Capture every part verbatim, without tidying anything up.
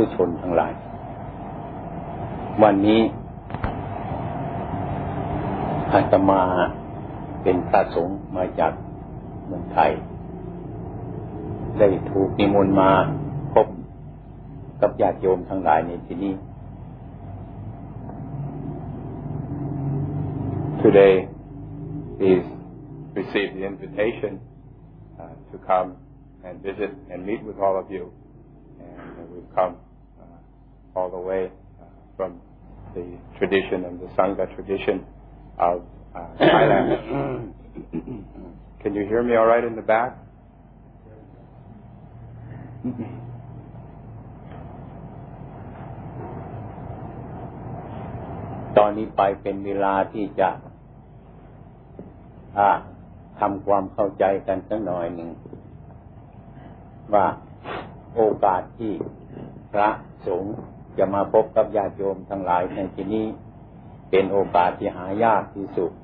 ธุชนทั้งหลายวันนี้อาตมาเป็นพระสงฆ์มาจากเมืองไทยได้ถูกนิมนต์มาพบกับญาติโยมทั้งหลายในที่นี้ Today is received the invitation uh, to come and visit and meet with all of you, and uh, we've come uh, all the way uh, from the tradition and the Sangha tradition of uh, Thailand. Can you hear me all right in the back? ตอนนี้ไปเป็นเวลาที่จะทำความเข้าใจกันสักหน่อยหนึ่งว่าโอกาสที่พระสงฆ์จะมาพบกับญาติโยมทั้งหลายในที่นี้เป็นโอกาสที่หายากที่สุด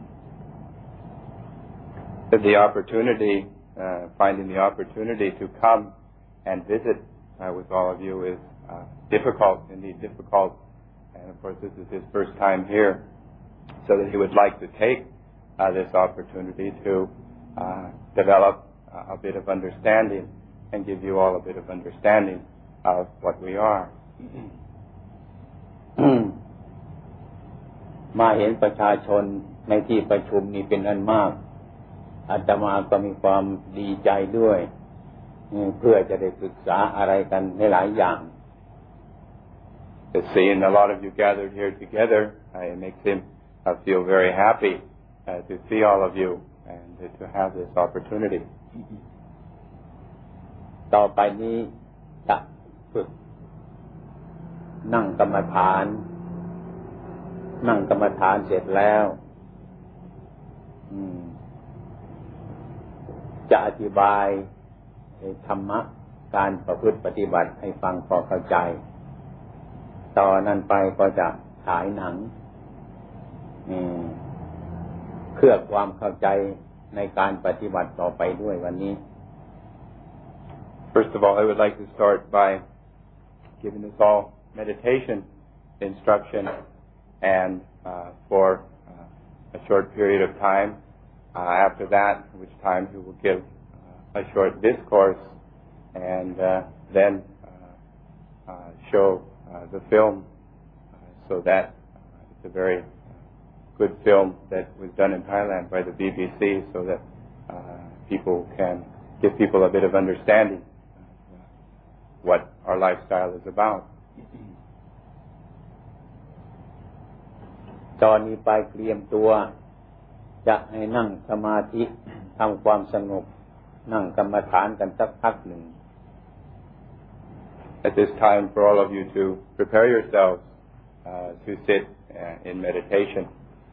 The opportunity, uh, finding the opportunity to come and visit uh, with all of you is uh, difficult, indeed difficult. And of course, this is his first time here, so that he would like to take uh, this opportunity to uh, develop uh, a bit of understanding and give you all a bit of understanding of what we are. มาเห็นประชาชนในที่ประชุมนี้เป็นอันมากอาตมาก็มีความดีใจด้วยเพื่อจะได้ศึกษาอะไรกันในหลายอย่าง To see and a lot of you gathered here together, uh, it makes him uh, feel very happy uh, to see all of you and uh, to have this opportunity. ต่อไปนี้จะฝึกนั่งกรรมฐานนั่งกรรมฐานเสร็จแล้วจะอธิบายธรรมะการประพฤติปฏิบัติให้ฟังพอเข้าใจต่อนั้นไปก็จะฉายหนังเพื่อความเข้าใจในการปฏิบัติต่อไปด้วยวันนี้ First of all, I would like to start by giving us all meditation instruction, and uh, for uh, a short period of time. Uh, after that, which time he will give uh, a short discourse, and uh, then uh, uh, show uh, the film, uh, so that uh, it's a very good film that was done in Thailand by the B B C, so that uh, people can give people a bit of understanding of uh, what our lifestyle is about. ตอนนี้ไปเตรียมตัวจะให้นั่งสมาธิทำความสงบนั่งกรรมฐานกันสักพักหนึ่ง At this time, for all of you to prepare yourselves uh, to sit uh, in meditation.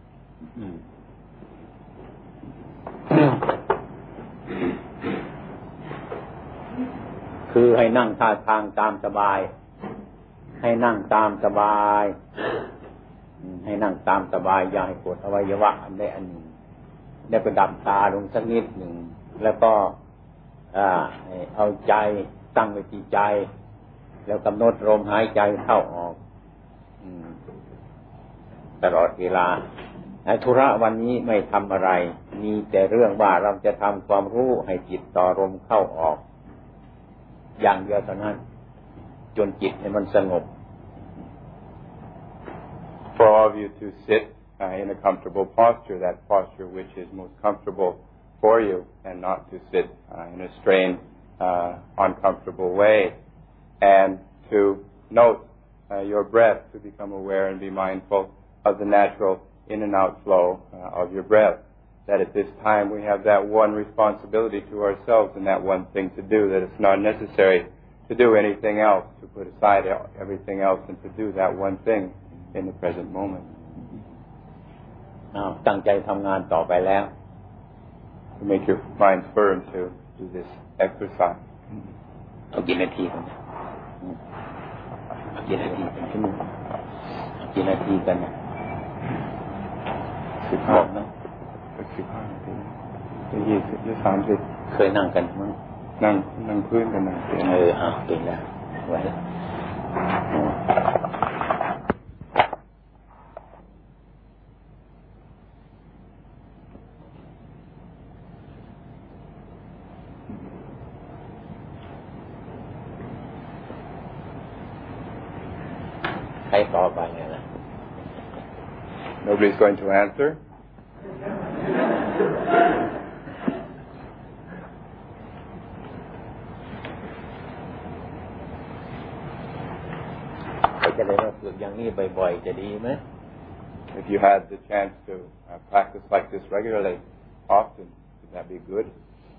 คือให้นั่งท่าทางตามสบายให้นั่งตามสบายให้นั่งตามสบายอย่าให้ปวดอวัยวะอันใดอันหนึ่งได้ประดับตาลงสักนิดหนึ่งแล้วก็เอาใจตั้งไว้ที่ใจแล้วกำหนดลมหายใจเข้าออกตลอดเวลาธุระวันนี้ไม่ทำอะไรมีแต่เรื่องว่าเราจะทำความรู้ให้จิตต่อลมเข้าออกอย่างเดียวเท่านั้นจนจิตให้มันสงบ For all of you to sit uh, in a comfortable posture, that posture which is most comfortable for you, and not to sit uh, in a strained, uh, uncomfortable way, and to note uh, your breath, to become aware and be mindful of the natural in and out flow uh, of your breath. That at this time we have that one responsibility to ourselves and that one thing to do, that it's not necessary to do anything else, to put aside everything else and to do that one thing in the present moment. ตั้งใจทำงานต่อไปแล้ว To make your mind firm to do this exercise. เอากี่นาทีกันเอากี่นาทีกันชั่วโมงเอากี่นาทีกันเนี่ยสิบหกนะสิบห้านาทีจะยี่สิบจะสามสิบเคยนั่งกันมั้งนั่งนั่งพื้นกันนะเออเอาเก่งแล้วไว้ใครตอบไปไงล่ะ Nobody's going to answer. จะได้มาฝึกอย่างนี้บ่อยๆจะดีไหม If you had the chance to uh, practice like this regularly, often, would that be good?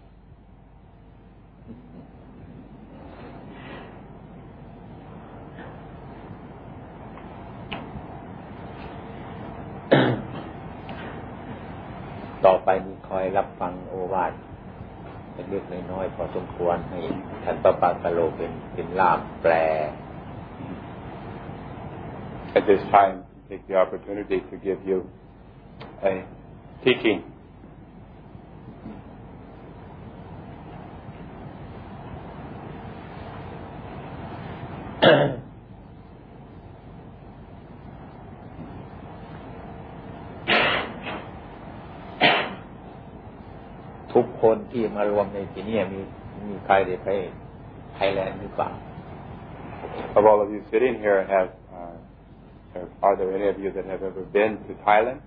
ต่อไปนี้คอยรับฟังโอวาทเล็กๆน้อยๆพอสมควรให้ท่านปปากะโลเป็นเป็นล่ามแปล At this time, take the opportunity to give you a teaching. ทุกคนที่มารวมในที่นี้มีมีใครได้ไปไทยแลนด์หรือเปล่า Of all of you sitting here, have uh, are there any of you that have ever been to Thailand?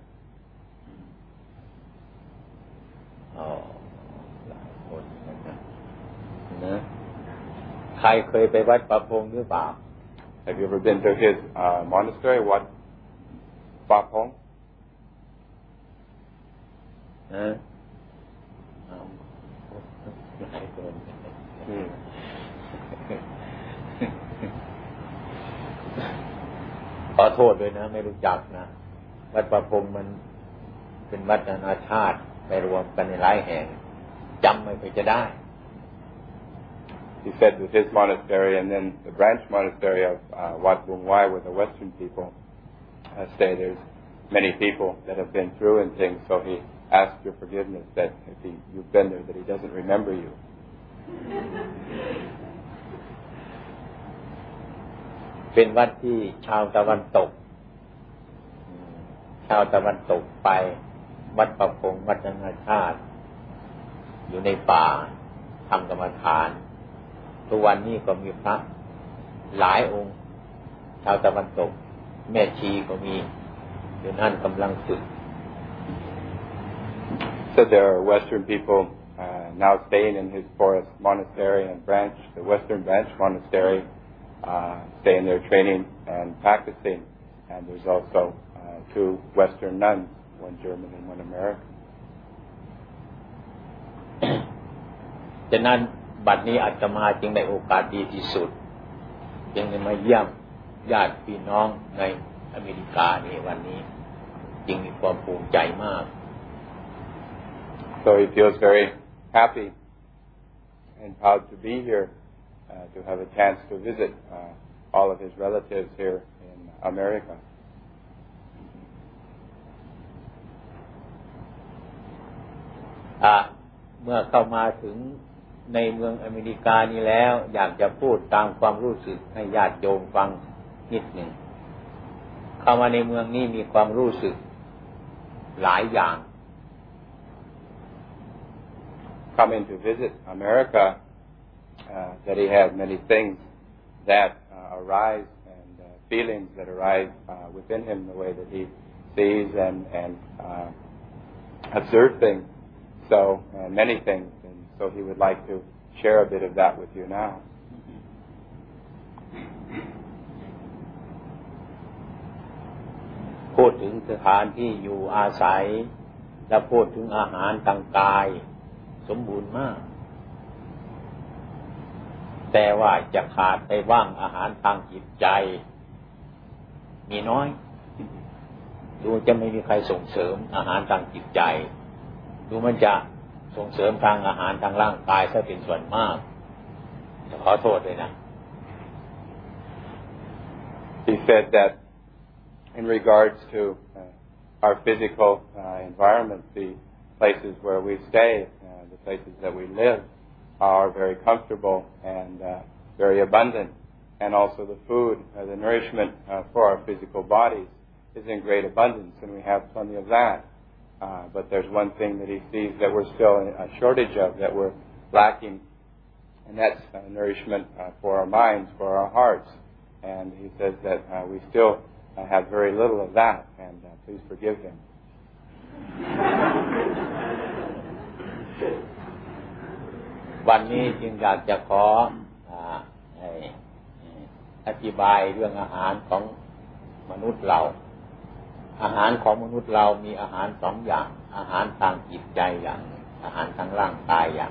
อ๋อหลายคนนะนะใครเคยไปวัดประพงหรือเปล่า Have you ever been to his uh, monastery, Wat Pha Phong? นะเอาหลายคนขอโทษด้วยนะไม่รู้จักนะวัดประพงมันเป็นวัดนานาชาติไปรวมกันในหลายแห่งจำไม่ค่อยจะได้ He said with his monastery and then the branch monastery of uh, Wat Bung Wai, where the Western people uh, stay, there's many people that have been through and things, so he asked your forgiveness that if he, you've been there, that he doesn't remember you. เป็นวัดที่ชาวตะวันตกชาวตะวันตกไปวัดประพงวัดนานาชาติอยู่ในป่าทำกรรมฐานทุกวันนี้ก็มีพระหลายองค์ชาวตะวันตกแม่ชีก็มีอยู่นั่นกำลังฝึก So there are Western people uh, now staying in his forest monastery and branch, the Western branch monastery, uh, staying there training and practicing. And there's also uh, two Western nuns, one German and one American. ฉะนั้นบัดนี้อาตมาจึงได้โอกาสดีที่สุดจึงได้มาเยี่ยมญาติพี่น้องในอเมริกาในวันนี้จึงมีความภูมิใจมาก So he feels very happy and proud to be here, uh, to have a chance to visit uh, all of his relatives here in America. อ่ะเมื่อเข้ามาถึงในเมืองอเมริกานี้แล้วอยากจะพูดตามความรู้สึกให้ญาติโยมฟังนิดหนึ่งเข้ามาในเมืองนี้มีความรู้สึกหลายอย่าง Coming to visit America, uh, that he has many things that uh, arise and uh, feelings that arise uh, within him, the way that he sees and, and uh, observes things, so uh, many things, and so he would like to share a bit of that with you now. พูดถึงสถานที่อยู่อาศัยและพูดถึงอาหารทางกายสมบูรณ์มากแต่ว่าจะขาดไปบ้างอาหารทางจิตใจมีน้อยดูจะไม่มีใครส่งเสริมอาหารทางจิตใจดูมันจะส่งเสริมทางอาหารทางร่างกายซะเป็นส่วนมากขอโทษด้วยนะ He said that in regards to uh, our physical uh, environment, the places where we stay, uh, the places that we live, are very comfortable and uh, very abundant, and also the food, uh, the nourishment uh, for our physical bodies is in great abundance, and we have plenty of that. Uh, but there's one thing that he sees that we're still in a shortage of, that we're lacking, and that's uh, nourishment uh, for our minds, for our hearts. And he says that uh, we still uh, have very little of that, and uh, please forgive him. วันนี้จึงอยากจะขออธิบายเรื่องอาหารของมนุษย์เราอาหารของมนุษย์เรามีอาหารสองอย่างอาหารทางจิตใจอย่างอาหารทางร่างกายอย่าง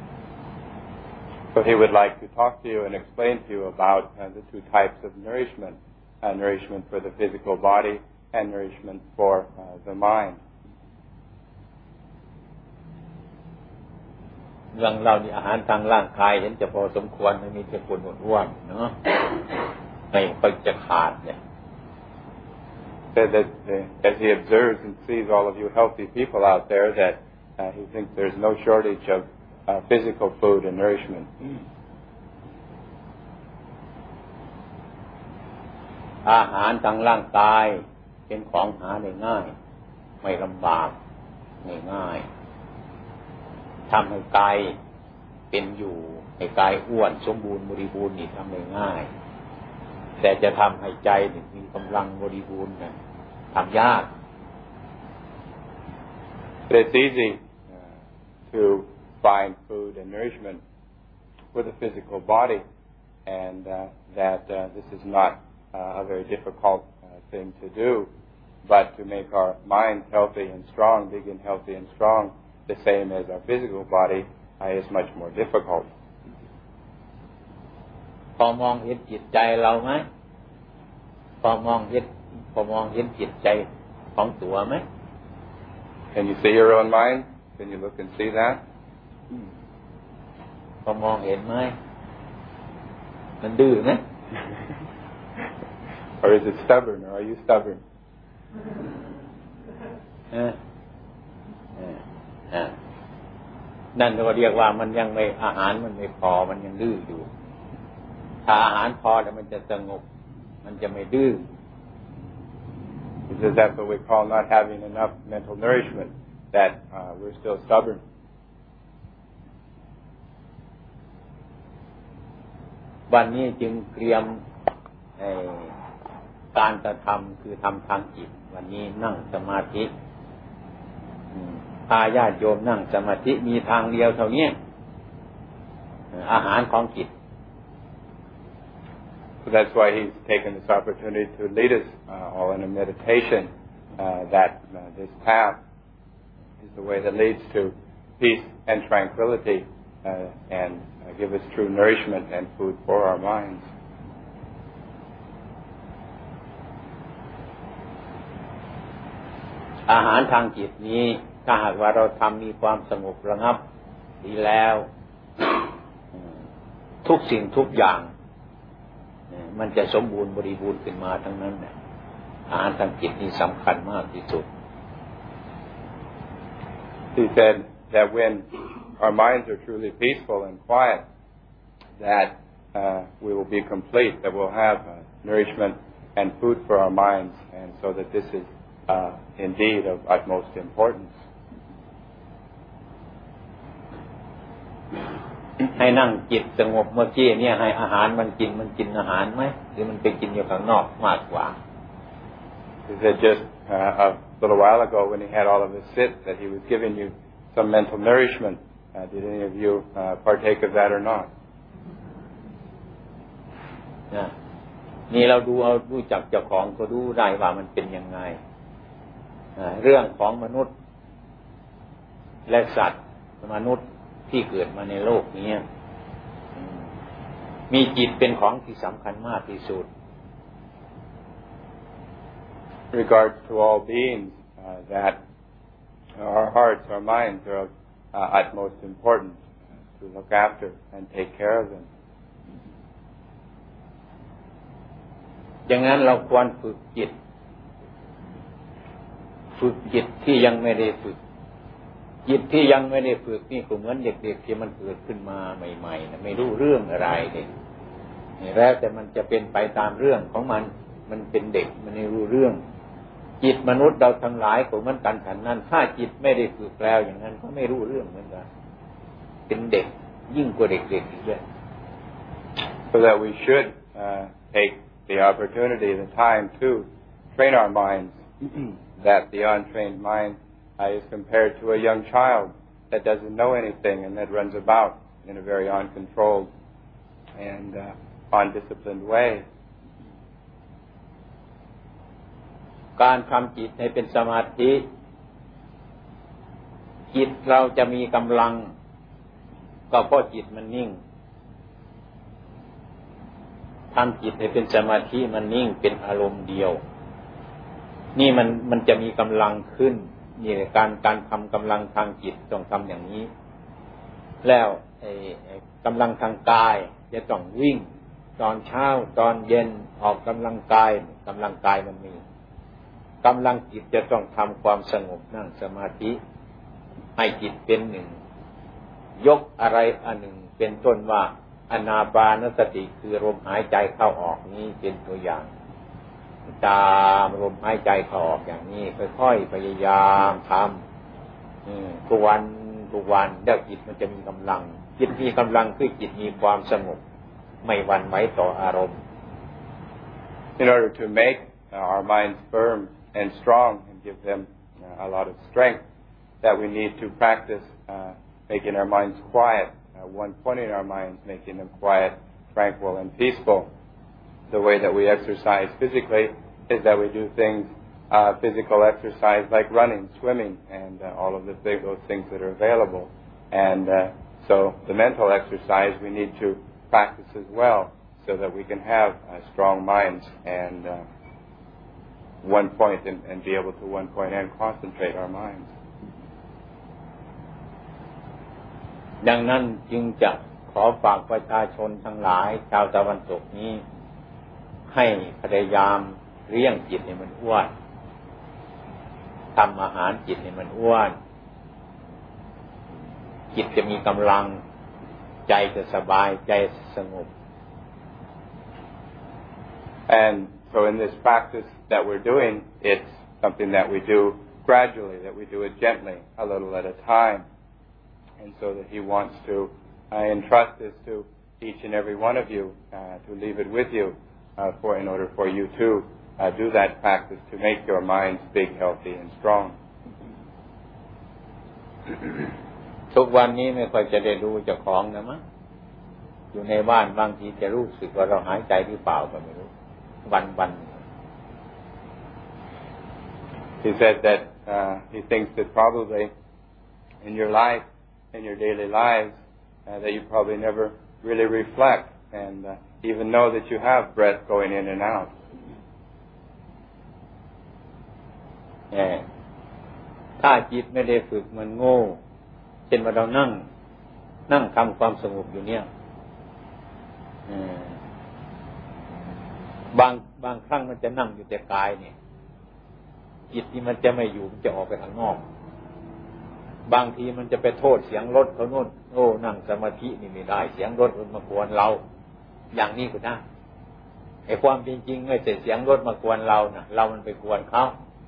So he would like to talk to you and explain to you about uh, the two types of nourishment, uh, nourishment for the physical body and nourishment for uh, the mind. เรื่องเรานี่อาหารทางร่างกายเห็นจะพอสมควรไม่มีแต่คนอ้วนๆเนาะไม่ค่อยจะขาดเนี่ย Said that uh, as he observes and sees all of you healthy people out there, that uh, he thinks there's no shortage of uh, physical food and nourishment. อาหารทางร่างกายเป็นของหาได้ง่ายไม่ลำบากง่ายๆทำให้กายเป็นอยู่ให้กายอ้วนสมบูรณ์บริบูรณ์นี่ทำได้ง่ายแต่จะทำให้ใจมีกำลังบริบูรณ์นะทำยาก But it's easy uh, to find food and nourishment for the physical body, and uh, that uh, this is not uh, a very difficult uh, thing to do, but to make our minds healthy and strong, big and healthy and strong, the same as our physical body, uh, is much more difficult. พอมองเห็นจิตใจเราไหมพอมองเห็นพอมองเห็นจิตใจของตัวไหม Can you see your own mind? Can you look and see that? พอมองเห็นไหมมันดื้อไหม Or is it stubborn? Or are you stubborn? เออเออเออนั่นเราเรียกว่ามันยังไม่อาหารมันไม่พอมันยังดื้ออยู่ถ้าอาหารพอแล้วมันจะสงบมันจะไม่ดื้อ Because that's what we call not having enough mental nourishment, that uh, we're still stubborn. วันนี้จึงเตรียมการกระทำคือทำทางจิตวันนี้นั่งสมาธิพาญาติโยมนั่งสมาธิมีทางเดียวเท่านี้อาหารของจิต So that's why he's taken this opportunity to lead us uh, all in a meditation, uh, that uh, this path is the way that leads to peace and tranquility uh, and uh, give us true nourishment and food for our minds. อาหารทางจิตนี้ถ้าหากว่าเราทำมีความสงบระงับดีแล้วทุกสิ่งทุกอย่างมันจะสมบูรณ์บริบูรณ์ขึ้นมาทั้งนั้นอาหารทางจิตนี้สำคัญมากที่สุด He said that when our minds are truly peaceful and quiet, that uh, we will be complete, that we'll have uh, nourishment and food for our minds, and so that this is uh, indeed of utmost importance. ให้นั่งจิตสงบเมื่อกี้เนี่ยให้อาหารมันกินมันกินอาหารไหมหรือมันไปกินอยู่ข้างนอกมากกว่า He said just uh, a little while ago when he had all of us sit that he was giving you some mental nourishment. Uh, did any of you uh, partake of that or not? นี่เราดูเอารู้จักเจ้าของก็รู้ได้ว่ามันเป็นยังไงเรื่องของมนุษย์และสัตว์มนุษย์ที่เกิดมาในโลกนี้มีจิตเป็นของที่สำคัญมากที่สุด Regards to all beings, uh, that our hearts, our minds are of uh, utmost importance to look after and take care of them. ดังนั้นเราควรฝึกจิตฝึกจิตที่ยังไม่ได้ฝึกจิตที่ยังไม่ได้ฝึกนี่ก็เหมือนเด็กๆที่มันเกิดขึ้นมาใหม่ๆนะไม่รู้เรื่องอะไรเลยแล้วแต่มันจะเป็นไปตามเรื่องของมันมันเป็นเด็กมันไม่รู้เรื่องจิตมนุษย์เราทั้งหลายของมันกันฉันนั้นถ้าจิตไม่ได้ฝึกแล้วอย่างนั้นก็ไม่รู้เรื่องเหมือนกันเป็นเด็กยิ่งกว่าเด็กๆอีกด้วย So that we should uh, take the opportunity, the time to train our minds. That the untrained mind uh, is compared to a young child that doesn't know anything and that runs about in a very uncontrolled and uh, undisciplined way. การทำจิตให้เป็นสมาธิจิตเราจะมีกำลังก็เพราะจิตมันนิ่งทำจิตให้เป็นสมาธิมันนิ่งเป็นอารมณ์เดียวนี่มันมันจะมีกำลังขึ้นนี่การการทำกำลังทางจิตต้องทำอย่างนี้แล้วไอ้กำลังทางกายจะต้องวิ่งตอนเช้าตอนเย็นออกกำลังกายกำลังกายมันมีกำลังจิตจะต้องทำความสงบนั่งสมาธิให้จิตเป็นหนึ่งยกอะไรอันหนึ่งเป็นต้นว่าอานาปานสติคือลมหายใจเข้าออกนี้เป็นตัวอย่างตามลมหายใจเข้าออกอย่างนี้ค่อยๆพยายามทำทุกวันทุกวันแล้วจิตมันจะมีกำลังจิตมีกำลังคือจิตมีความสงบไม่หวั่นไหวต่ออารมณ์ In order to make uh, our minds firm and strong and give them uh, a lot of strength, that we need to practice uh, making our minds quiet, uh, one point in our minds, making them quiet, tranquil, and peaceful. The way that we exercise physically is that we do things, uh, physical exercise like running, swimming, and uh, all of the th- those things that are available. And uh, so the mental exercise we need to practice as well so that we can have uh, strong minds and uh, one point and, and be able to one point and concentrate our minds. ดังนั้นจึงจะขอฝากประชาชนทั้งหลายชาวตะวันตกนี้ให้พยายามเลี้ยงจิตให้มันอ้วนทำอาหารจิตให้มันอ้วนจิตจะมีกำลังใจจะสบายใจสงบ And so in this practice that we're doing, it's something that we do gradually, that we do it gently, a little at a time. And so that he wants to uh, entrust this to each and every one of you, uh, to leave it with you, uh, for in order for you to uh, do that practice to make your minds big, healthy, and strong. ทุกวันนี้ไม่ค่อยจะได้ดูเจ้าของนะมั้งอยู่ในบ้านบางทีจะรู้สึกว่าเราหายใจหรือเปล่าก็ไม่รู้วันวัน He said that uh, he thinks that probably in your life, in your daily lives, uh, that you probably never really reflect and uh, even know that you have breath going in and out. ถ้าจิตไม่ได้ฝึกมันโง่เช่นว่าเรานั่งนั่งทำความสงบอยู่เนี่ยบางบางครั้งมันจะนั่งอยู่แต่กายเนี่ยจิตนี่มันจะไม่อยู่มันจะออกไปข้างนอกบางทีมันจะไปโทษเสียงรถเขาโน่นโอ้นั่งสมาธินี่ไม่ได้เสียงรถมันมากวนเราอย่างนี้ก็ได้ไอ้ความจริงๆไม่ใช่เสียงรถมากวนเรานะเรามันไปกวนเขา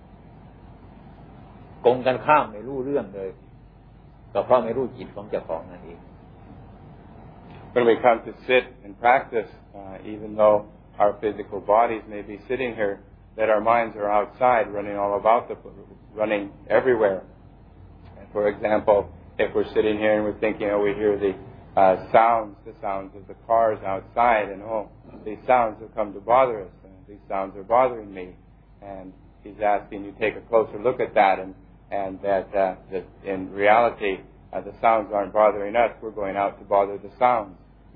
กงกันข้ามไม่รู้เรื่องเลยก็เพราะไม่รู้จิตของเจ้าของนั่นเอง When we come to sit and practice, uh, even though our physical bodies may be sitting here, that our minds are outside, running all about the, running everywhere. For example, if we're sitting here and we're thinking, oh, we hear the uh, sounds, the sounds of the cars outside, and oh, these sounds have come to bother us, and these sounds are bothering me. And he's asking you take a closer look at that, and, and that, uh, that in reality, uh, the sounds aren't bothering us, we're going out to bother the sounds.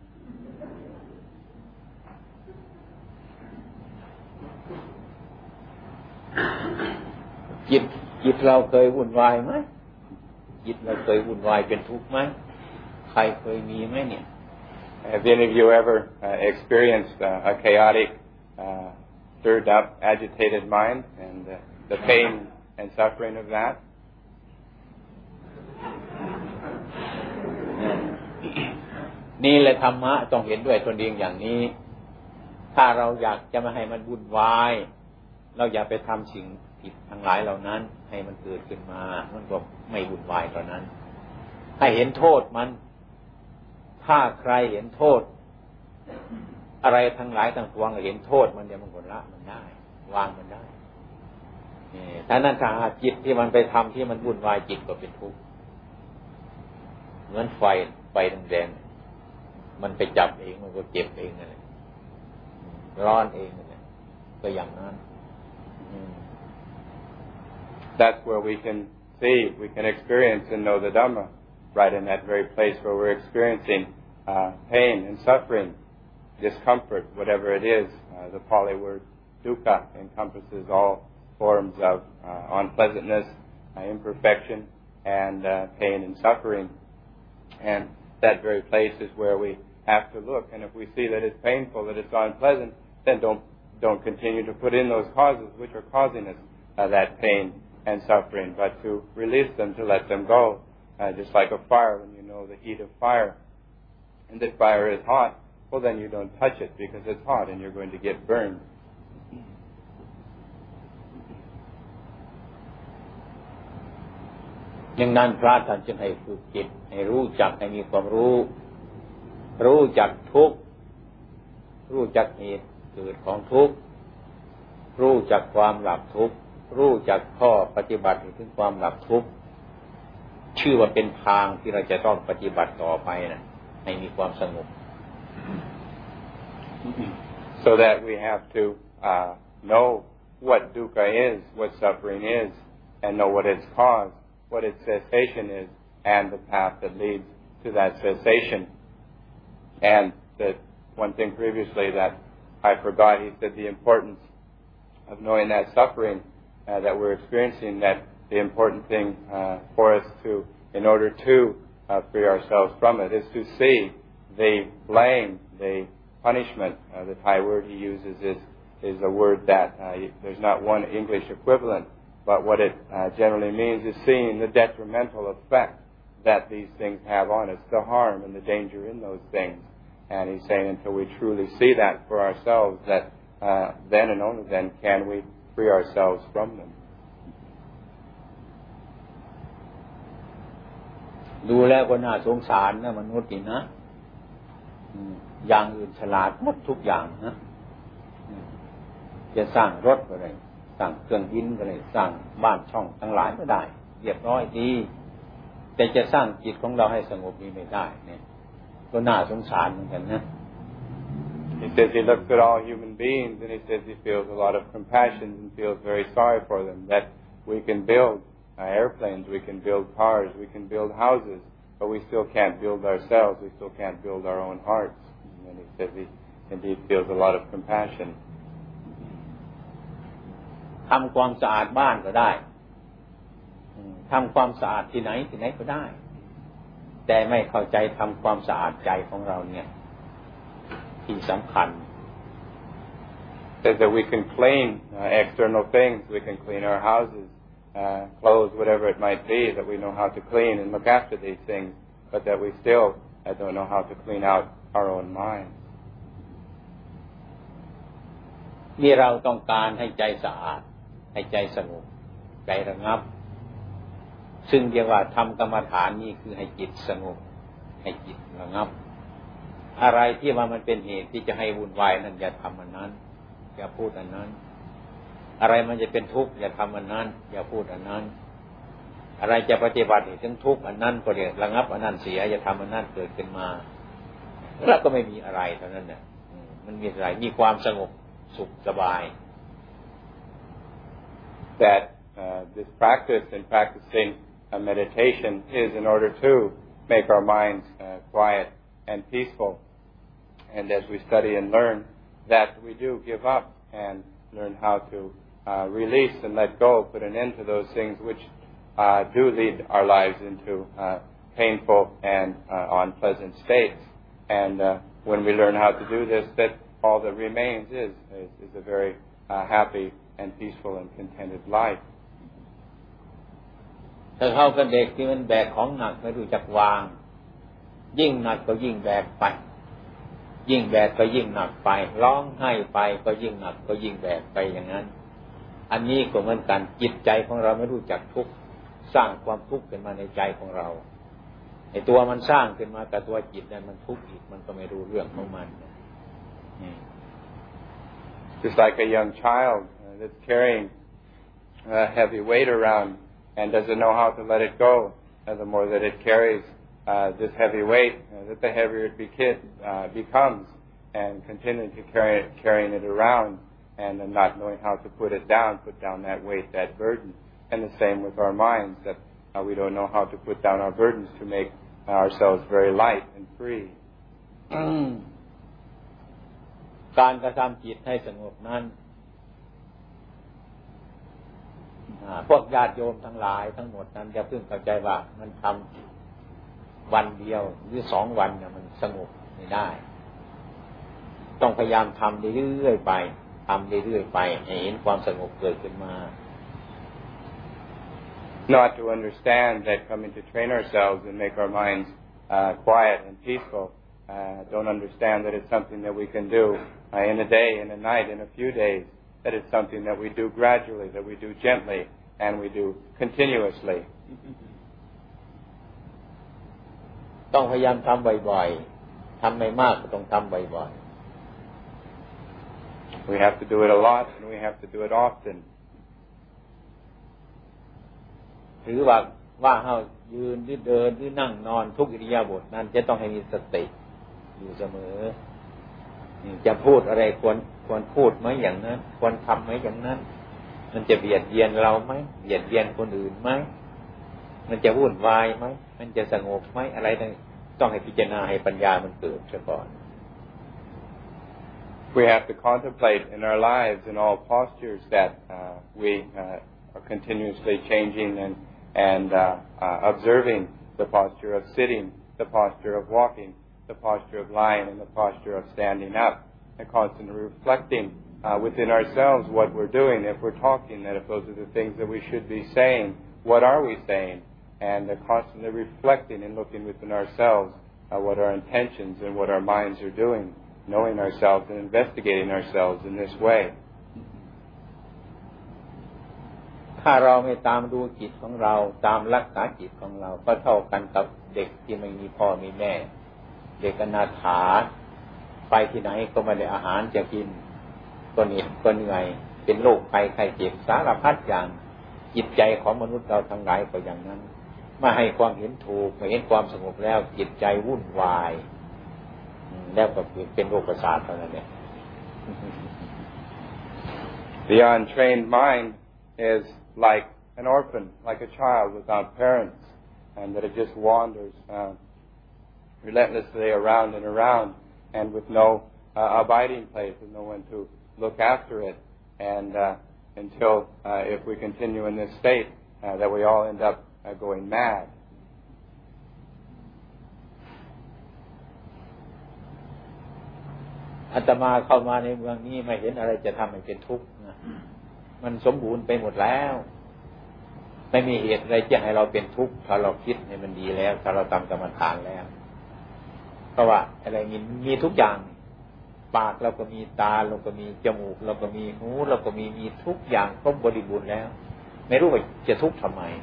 จิตจิตเราเคยวุ่นวายไหมจิตเราเคยวุ่นวายเป็นทุกข์ไหมใครเคยมีไหมเนี่ย Have any of you ever uh, experienced uh, a chaotic, uh, stirred up, agitated mind and uh, the pain and suffering of that? นี่แหละธรรมะต้องเห็นด้วยตนเองอย่างนี้ถ้าเราอยากจะไม่ให้มันวุ่นวายเราอย่าไปทำสิ่งผิดทั้งหลายเหล่านั้นให้มันเกิดขึ้นมามันก็ไม่วุ่นวายตอนนั้นให้เห็นโทษมันถ้าใครเห็นโทษอะไรทั้งหลายทั้งปวงเห็นโทษมันเดี๋ยวมันก็ละมันได้วางมันได้ถ้านั้นถ้าจิตที่มันไปทำที่มันวุ่นวายจิตก็เป็นทุกข์เหมือนไฟไฟแดงๆมันไปจับเองมันก็เจ็บเองนั่นแหละร้อนเองนั่นแหละก็อย่างนั้น That's where we can see, we can experience and know the Dhamma, right in that very place where we're experiencing uh, pain and suffering, discomfort, whatever it is. Uh, the Pali word dukkha encompasses all forms of uh, unpleasantness, uh, imperfection, and uh, pain and suffering. And that very place is where we have to look. And if we see that it's painful, that it's unpleasant, then don't don't continue to put in those causes which are causing us uh, that pain and suffering, but to release them, to let them go. Uh, just like a fire, when you know the heat of fire, and the fire is hot, well then you don't touch it because it's hot and you're going to get burned. อย่างนั้นพระท่านจึงให้ฝึกจิตให้รู้จักให้มีความรู้รู้จักทุกข์รู้จักเหตุเกิดของทุกข์รู้จักความดับทุกข์รู้จักข้อปฏิบัติถึงความดับทุกข์ชื่อว่าเป็นทางที่เราจะต้องปฏิบัติต่อไปนะให้มีความสงบ So that we have to uh, know what dukkha is, what suffering is, and know what its cause, what its cessation is, and the path that leads to that cessation. And the one thing previously that I forgot, he said the importance of knowing that suffering uh, that we're experiencing, that the important thing uh, for us to, in order to uh, free ourselves from it, is to see the blame, the punishment. Uh, the Thai word he uses is is a word that uh, there's not one English equivalent, but what it uh, generally means is seeing the detrimental effect that these things have on us, the harm and the danger in those things. And he's saying until we truly see that for ourselves, that uh, then and only then can we free ourselves from them. ดูแล้วก็น่าสงสารนะมนุษย์นี่นะอย่างอื่นฉลาดหมดทุกอย่างนะจะสร้างรถก็ได้สร้างเครื่องบินก็ได้สร้างบ้านช่องทั้งหลายก็ได้เรียบร้อยดีแต่จะสร้างจิตของเราให้สงบนี้ไม่ได้เนี่ยก็น่าสงสารเหมือนกันนะ He says he looks at all human beings and he says he feels a lot of compassion and feels very sorry for them, that we can build uh, airplanes, we can build cars, we can build houses, but we still can't build ourselves, we still can't build our own hearts. And he says he indeed feels a lot of compassion. ทำความสะอาดบ้านก็ได้ทำความสะอาดที่ไหนที่ไหนก็ได้แต่ไม่เข้าใจทำความสะอาดใจของเราเนี่ยที่สำคัญ Says that we can clean uh, external things, we can clean our houses, uh, clothes, whatever it might be, that we know how to clean and look after these things, but that we still uh, don't know how to clean out our own minds. นี่เราต้องการให้ใจสะอาดให้ใจสงบใจระงับซึ่งเรียกว่าทำกรรมฐานนี่คือให้จิตสงบให้จิตระงับอะไรที่ว่ามันเป็นเหตุที่จะให้วุ่นวายนั้นอย่าทำอันนั้นอย่าพูดอันนั้นอะไรมันจะเป็นทุกข์อย่าทำอันนั้นอย่าพูดอันนั้นอะไรจะปฏิบัติถึงทุกข์อันนั้นก็เรียกระงับอันนั้นเสียอย่าทำอันนั้นเกิดขึ้นมาแล้วก็ไม่มีอะไรเท่านั้นน่ะมันมีอะไรมีความสงบสุขสบาย That uh, this practice and practicing uh, meditation is in order to make our minds uh, quiet and peaceful. And as we study and learn, that we do give up and learn how to uh, release and let go, put an end to those things which uh, do lead our lives into uh, painful and uh, unpleasant states. And uh, when we learn how to do this, that all that remains is, is, is a very uh, happy and peaceful and contented life. ถ้าเข้ากับเด็กที่มันแบกของหนักไม่รู้จักวางยิ่งหนักก็ยิ่งแบกไปยิ่งแบกก็ยิ่งหนักไปร้องไห้ไปก็ยิ่งหนักก็ยิ่งแบกไปอย่างนั้นอันนี้ก็เหมือนกันจิตใจของเราไม่รู้จักทุกข์สร้างความทุกข์ขึ้นมาในใจของเราไอ้ตัวมันสร้างขึ้นมากับตัวจิตนั้นมันทุกข์อีกมันก็ไม่รู้เรื่องของมัน Just like a young child uh, that's carrying a heavy weight around and doesn't know how to let it go, and the more that it carries uh, this heavy weight, uh, that the heavier it beca- uh, becomes, and continuing to carry it, carrying it around and uh, not knowing how to put it down, put down that weight, that burden. And the same with our minds, that uh, we don't know how to put down our burdens to make uh, ourselves very light and free. การกระทำจิตให้สงบนั้นพวกญาติโยมทั้งหลายทั้งหมดนั้นจะพึ่งเข้าใจว่ามันทำวันเดียวหรือสองวันเนี่ยมันสงบไม่ได้ต้องพยายามทำเรื่อยๆไปทำเรื่อยๆไปให้เห็นความสงบเกิดขึ้นมา Not to understand that coming to train ourselves and make our minds uh, quiet and peaceful. Uh, don't understand that it's something that we can do uh, in a day, in a night, in a few days. That it's something that we do gradually, that we do gently, and we do continuously. ต้องพยายามทำบ่อยๆทำไม่มากก็ต้องทำบ่อยๆ We have to do it a lot, and we have to do it often. ถือว่าว่าเฮายืนหรือเดินหรือนั่งนอนทุกอิริยาบถนั้นจะต้องให้มีสติอยู่เสมอจะพูดอะไรควรควรพูดไหมอย่างนั้นควรทำไหมอย่างนั้นมันจะเบียดเบียนเราไหมเบียดเบียนคนอื่นไหมมันจะวุ่นวายไหมมันจะสงบไหมอะไรต้องให้พิจารณาให้ปัญญามันเกิดซะก่อน We have to contemplate in our lives in all postures that uh, we uh, are continuously changing and and uh, uh, observing the posture of sitting, the posture of walking, the posture of lying, and the posture of standing up, and constantly reflecting uh, within ourselves what we're doing. If we're talking, that if those are the things that we should be saying, what are we saying? And uh, constantly reflecting and looking within ourselves uh, what our intentions and what our minds are doing, knowing ourselves and investigating ourselves in this way. ถ้าเราไม่ตามดูจิตของเราตามรักษาจิตของเราก็เท่ากันกับเด็กที่ไม่มีพ่อมีแม่เด็กอนาถาไปที่ไหนก็ไม่ได้อาหารจะกินก็เหนื่อยก็เหนื่อยเป็นโรคภัยไข้เจ็บสารพัดอย่างจิตใจของมนุษย์เราทั้งหลายก็อย่างนั้นไม่ให้ความเห็นถูกไม่เห็นความสงบแล้วจิตใจวุ่นวายแล้วก็เป็นโรคประสาทเท่านั้นเอง The untrained mind is like an orphan, like a child without parents, and that it just wanders uh, relentlessly around and around, and with no uh, abiding place, with no one to look after it, and uh, until, uh, if we continue in this state, uh, that we all end up uh, going mad. อาตมาเข้ามาในเมืองนี้ไม่เห็นอะไรจะทำให้เป็นทุกข์นะมันสมบูรณ์ไปหมดแล้วไม่มีเหตุอะไรจะให้เราเป็นทุกข์ถ้าเราคิดให้มันดีแล้วถ้าเราทำกรรมฐานแล้วเพราะว่าอะไรมีมีทุกอย่างปากเราก็มีตาเราก็มีจมูกเราก็มีหูเราก็มีมีทุกอย่างครบบริบูรณ์แล้วไม่รู้ว่าจะทุกข์ทำไม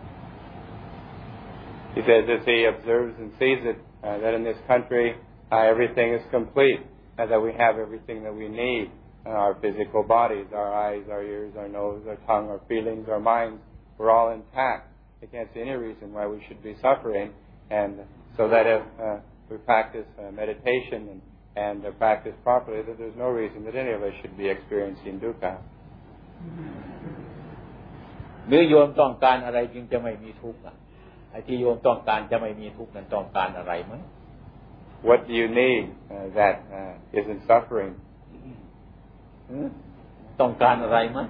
He says as he observes and sees it uh, that in this country uh, everything is complete and that we have everything that we need. Uh, our physical bodies, our eyes, our ears, our nose, our tongue, our feelings, our minds, we're all intact. They can't see any reason why we should be suffering. And so that if uh, we practice uh, meditation and, and uh, practice properly, that there's no reason that any of us should be experiencing dukkha. หรือโยมต้องการอะไรจึงจะไม่มีทุกข์อ่ะไอ้ที่โยมต้องการจะไม่มีทุกข์นั้นต้องการอะไรไหม What do you need uh, that uh, isn't suffering? ต้องการอะไรมั้ย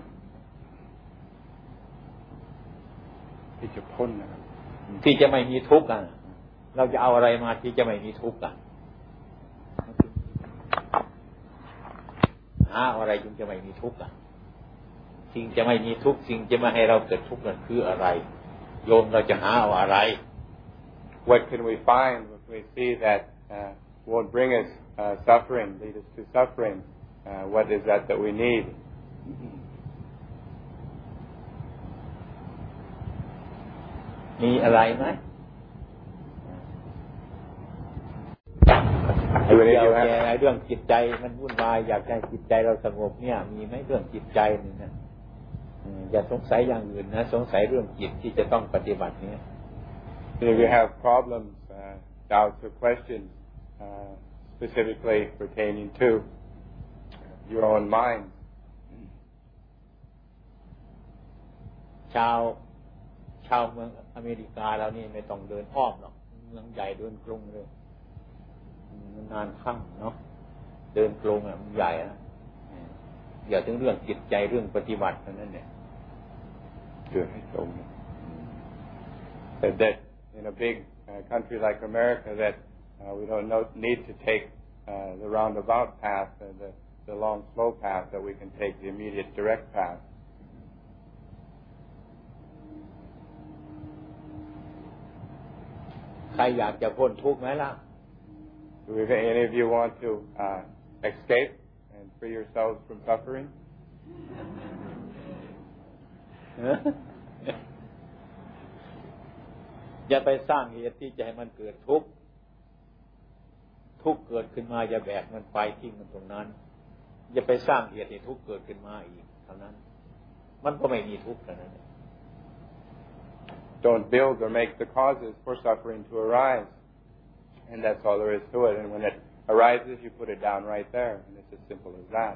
ที่จะพ้นนะครับที่จะไม่มีทุกข์อ่ะเราจะเอาอะไรมาที่จะไม่มีทุกข์อ่ะหาอะไรจึงจะไม่มีทุกข์อ่ะสิ่งจะไม่มีทุกข์สิ่งจะไม่ให้เราเกิดทุกข์นั้นคืออะไรโยมเราจะหาเอาอะไร What can we find when we see that uh, won't bring us uh, suffering, lead us to suffering. Uh, what is that that we need? มีอะไรไหมไอ้เรื่องไอ้เรื่องจิตใจมันวุ่นวายอยากให้จิตใจเราสงบเนี่ยมีไหมเรื่องจิตใจนี่นะอย่าสงสัยอย่างอื่นนะสงสัยเรื่องจิตที่จะต้องปฏิบัติเนี่ย If you have problems, uh, doubts or questions, uh, specifically pertaining to your own mind, ชาวชาวเมืองอเมริกาเรานี่ไม่ต้องเดินอ้อมหรอกเมืองใหญ่เดินกรุงเลยมันนานข้างเนาะเดินกรุงอ่ะมันใหญ่นะอย่าถึงเรื่องจิตใจเรื่องปฏิบัติเท่านั้นเนี่ยเดินให้ตรง That that in a big uh, country like America that uh, we don't know, need to take uh, the roundabout path, uh, the the long slow path, that we can take the immediate direct path. ใครอยากจะพ้นทุกข์ไหมล่ะ Do any of you want to uh, escape and free yourselves from suffering? อย่าไปสร้างเหตุที่จะให้มันเกิดทุกข์ทุกข์เกิดขึ้นมาอย่าแบกมันไปทิ้งมันตรงนั้นอย่าไปสร้างเหตุให้ทุกข์เกิดขึ้นมาอีกเท่านั้นมันก็ไม่มีทุกข์เท่านั้น Don't build or make the causes for suffering to arise, and that's all there is to it. And when it arises, you put it down right there, and it's as simple as that.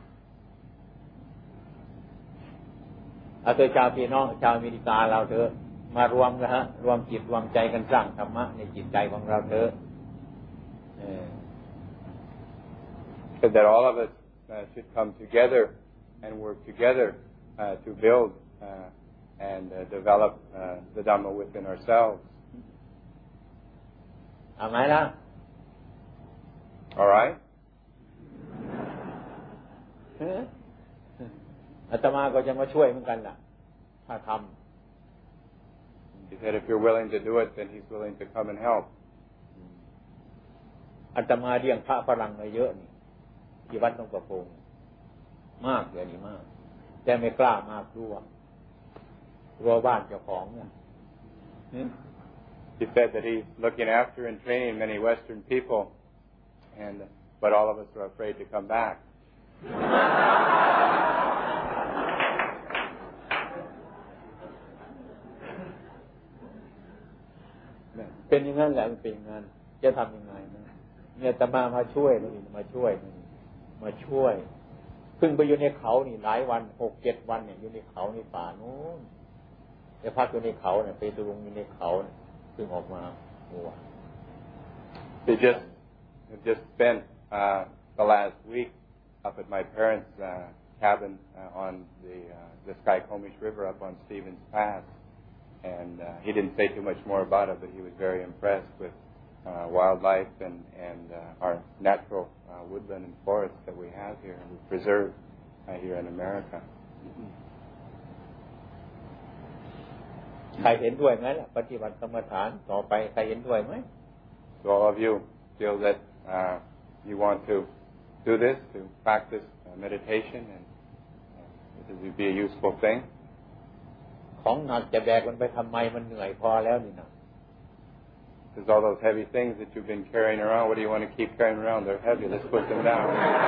อาเธอชาวพี่น้องชาวอเมริกาเราเถอะมารวมกันฮะรวมจิตรวมใจกันสร้างธรรมะในจิตใจของเราเถอะ So that all of us uh, should come together and work together uh, to build uh, and uh, develop uh, the Dhamma within ourselves. เอาไหมล่ะ All right? อาตมาก็จะมาช่วยเหมือนกันล่ะถ้าทำ He said if you're willing to do it, then he's willing to come and help. อาตมาเลี้ยงพระฝรั่งมาเยอะนี่ที่วัดหนองประพงมากเลยนี่มากแต่ไม่กล้ามากลัวกลัวบ้านเจ้าของเนี่ย He said that he's looking after and training many Western people, and but all of us are afraid to come back. เป็นอย่างนั้นแหละมันเป็นอย่างนั้นจะทำยังไงนะเนี่ยตมามาช่วยนี่มาช่วยนี่มาช่วยเพิ่งไปอยู่ในเขานี่หลายวันหกเจ็ดวันเนี่ยอยู่ในเขาในป่านู้นไปพักอยู่ในเขาเนี่ยไปดูลงอยู่ในเขาเนี่ยเพิ่งออกมาโอ้ They just have just spent uh, the last week up at my parents' uh, cabin uh, on the uh, the Skycomish River up on Stevens Pass. And uh, he didn't say too much more about it, but he was very impressed with uh, wildlife and, and uh, our natural uh, woodland and forests that we have here and we preserve uh, here in America. ใครเห็นด้วยไหมล่ะปฏิบัติกรรมฐานต่อไปใครเห็นด้วยไหม So all of you feel that uh, you want to do this, to practice uh, meditation, and uh, this would be a useful thing. ของหนักจะแบกมันไปทำไมมันเหนื่อยพอแล้วนี่นะ There's all those heavy things that you've been carrying around. What do you want to keep carrying around? They're heavy. Let's put them down.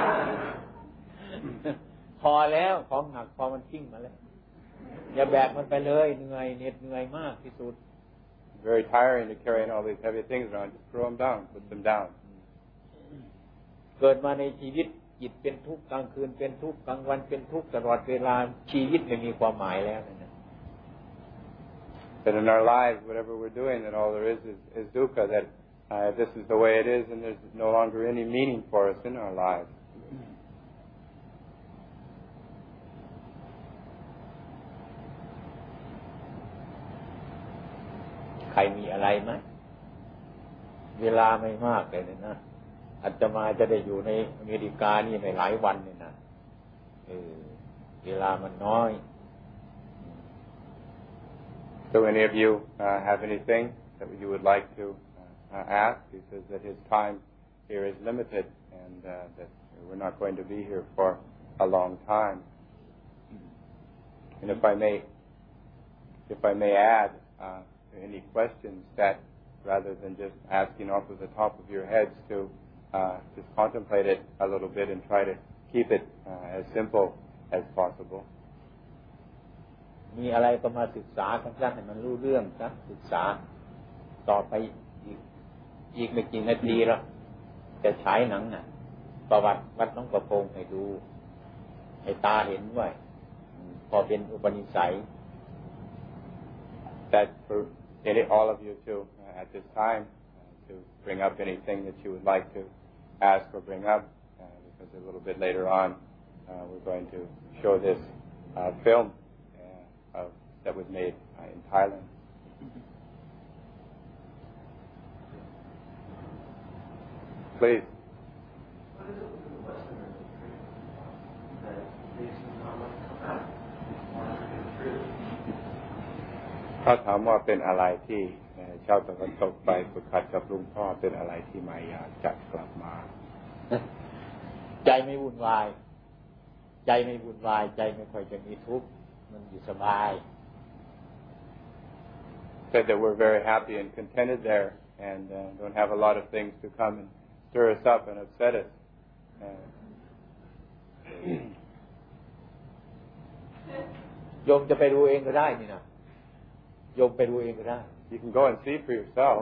พอแล้วของหนักพอมันทิ้งมาแล้วอย่าแบกมันไปเลยเหนื่อยเหน็ดเหนื่อยมากที่สุด Very tiring to carry all these heavy things around. Just throw them down. Put them down. เกิดมาในชีวิตจิตเป็นทุกข์กลางคืนเป็นทุกข์กลางวันเป็นทุกข์ตลอดเวลาชีวิตไม่มีความหมายแล้วนะ That in our lives, whatever we're doing, that all there is is, is dukkha, that uh, this is the way it is and there's no longer any meaning for us in our lives. ใครมีอะไรไหมเวลาไม่มากเลยนะอาตมาจะได้อยู่ในอเมริกานี่ไม่หลายวันเลยนะเออเวลามันน้อย So any of you uh, have anything that you would like to uh, ask? He says that his time here is limited and uh, that we're not going to be here for a long time. And if I may, if I may add uh, any questions that, rather than just asking off of the top of your heads, to uh, just contemplate it a little bit and try to keep it uh, as simple as possible. มีอะไรก็มาศึกษากันซะให้มันรู้เรื่องซะศึกษาต่อไปอีกอีกไม่กี่นาทีแล้วจะฉายหนังน่ะประวัติวัดหนองประพงให้ดูให้ตาเห็นไว้พอเป็นอุปนิสัย That for any, all of you to uh, at this time uh, to bring up anything that you would like to ask or bring up, uh, because a little bit later on uh, we're going to show this uh, film uh, of, that was made uh, in Thailand. Please. What is it with the Westerners that they seem not like to come back? ถ้าถามว่าเป็นอะไรที่ชาวตะวันตกไปฝึกหัดกับหลวงพ่อเป็นอะไรที่ไม่อยากจะกลับมาใจไม่วุ่นวายใจไม่วุ่นวายใจไม่ค่อยจะมีทุกข์มันอยู่สบาย Said that we're very happy and contented there and uh, don't have a lot of things to come and stir us up and upset us. Uh, โยมจะไปดูเองก็ได้นี่นะโยมไปดูเองก็ได้ You can go and see for yourself.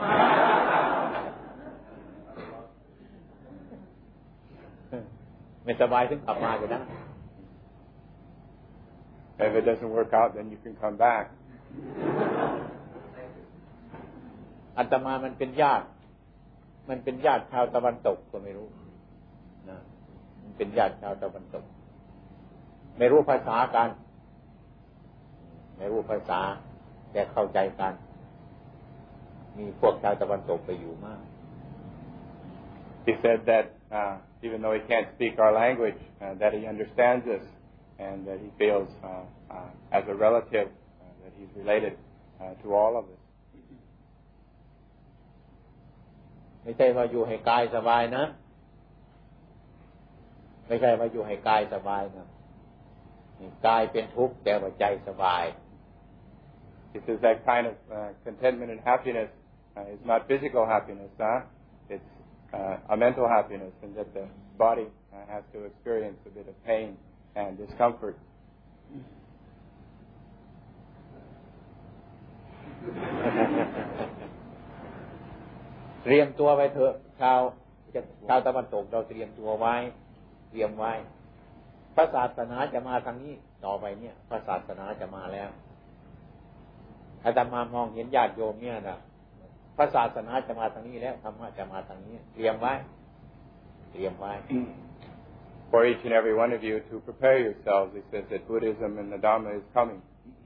ไม่สบายถึงกลับมาก็ได้ If it doesn't work out, then you can come back. อาตมามันเป็นญาติมันเป็นญาติชาวตะวันตกก็ไม่รู้นะมันเป็นญาติชาวตะวันตกไม่รู้ภาษากันไม่รู้ภาษาแต่เข้าใจกันมีพวกชาวตะวันตกไปอยู่มาก He said that uh, even though he can't speak our language, uh, that he understands us and that he feels uh, uh, as a relative uh, that he's related uh, to all of us. ไม่ใช่ว่าอยู่ให้กายสบายนะไม่ใช่ว่าอยู่ให้กายสบายนะกายเป็นทุกข์แต่ว่าใจสบาย He says that kind of uh, contentment and happiness uh, is not physical happiness, huh? It's uh, a mental happiness, and that the body uh, has to experience a bit of pain and discomfort. เตรียมตัวไว้เถอะชาวชาวตะวันตกเราเตรียมตัวไว้เตรียมไว้พระศาสนาจะมาทางนี้ต่อไปเนี่ยพระศาสนาจะมาแล้วอาตมามองเห็นญาติโยมเนี่ยนะพระศาสนาจะมาทางนี้แล้วธรรมะจะมาทางนี้เตรียมไว้เตรียมไว้ For each and every one of you to prepare yourselves, he says that Buddhism and the Dhamma is coming.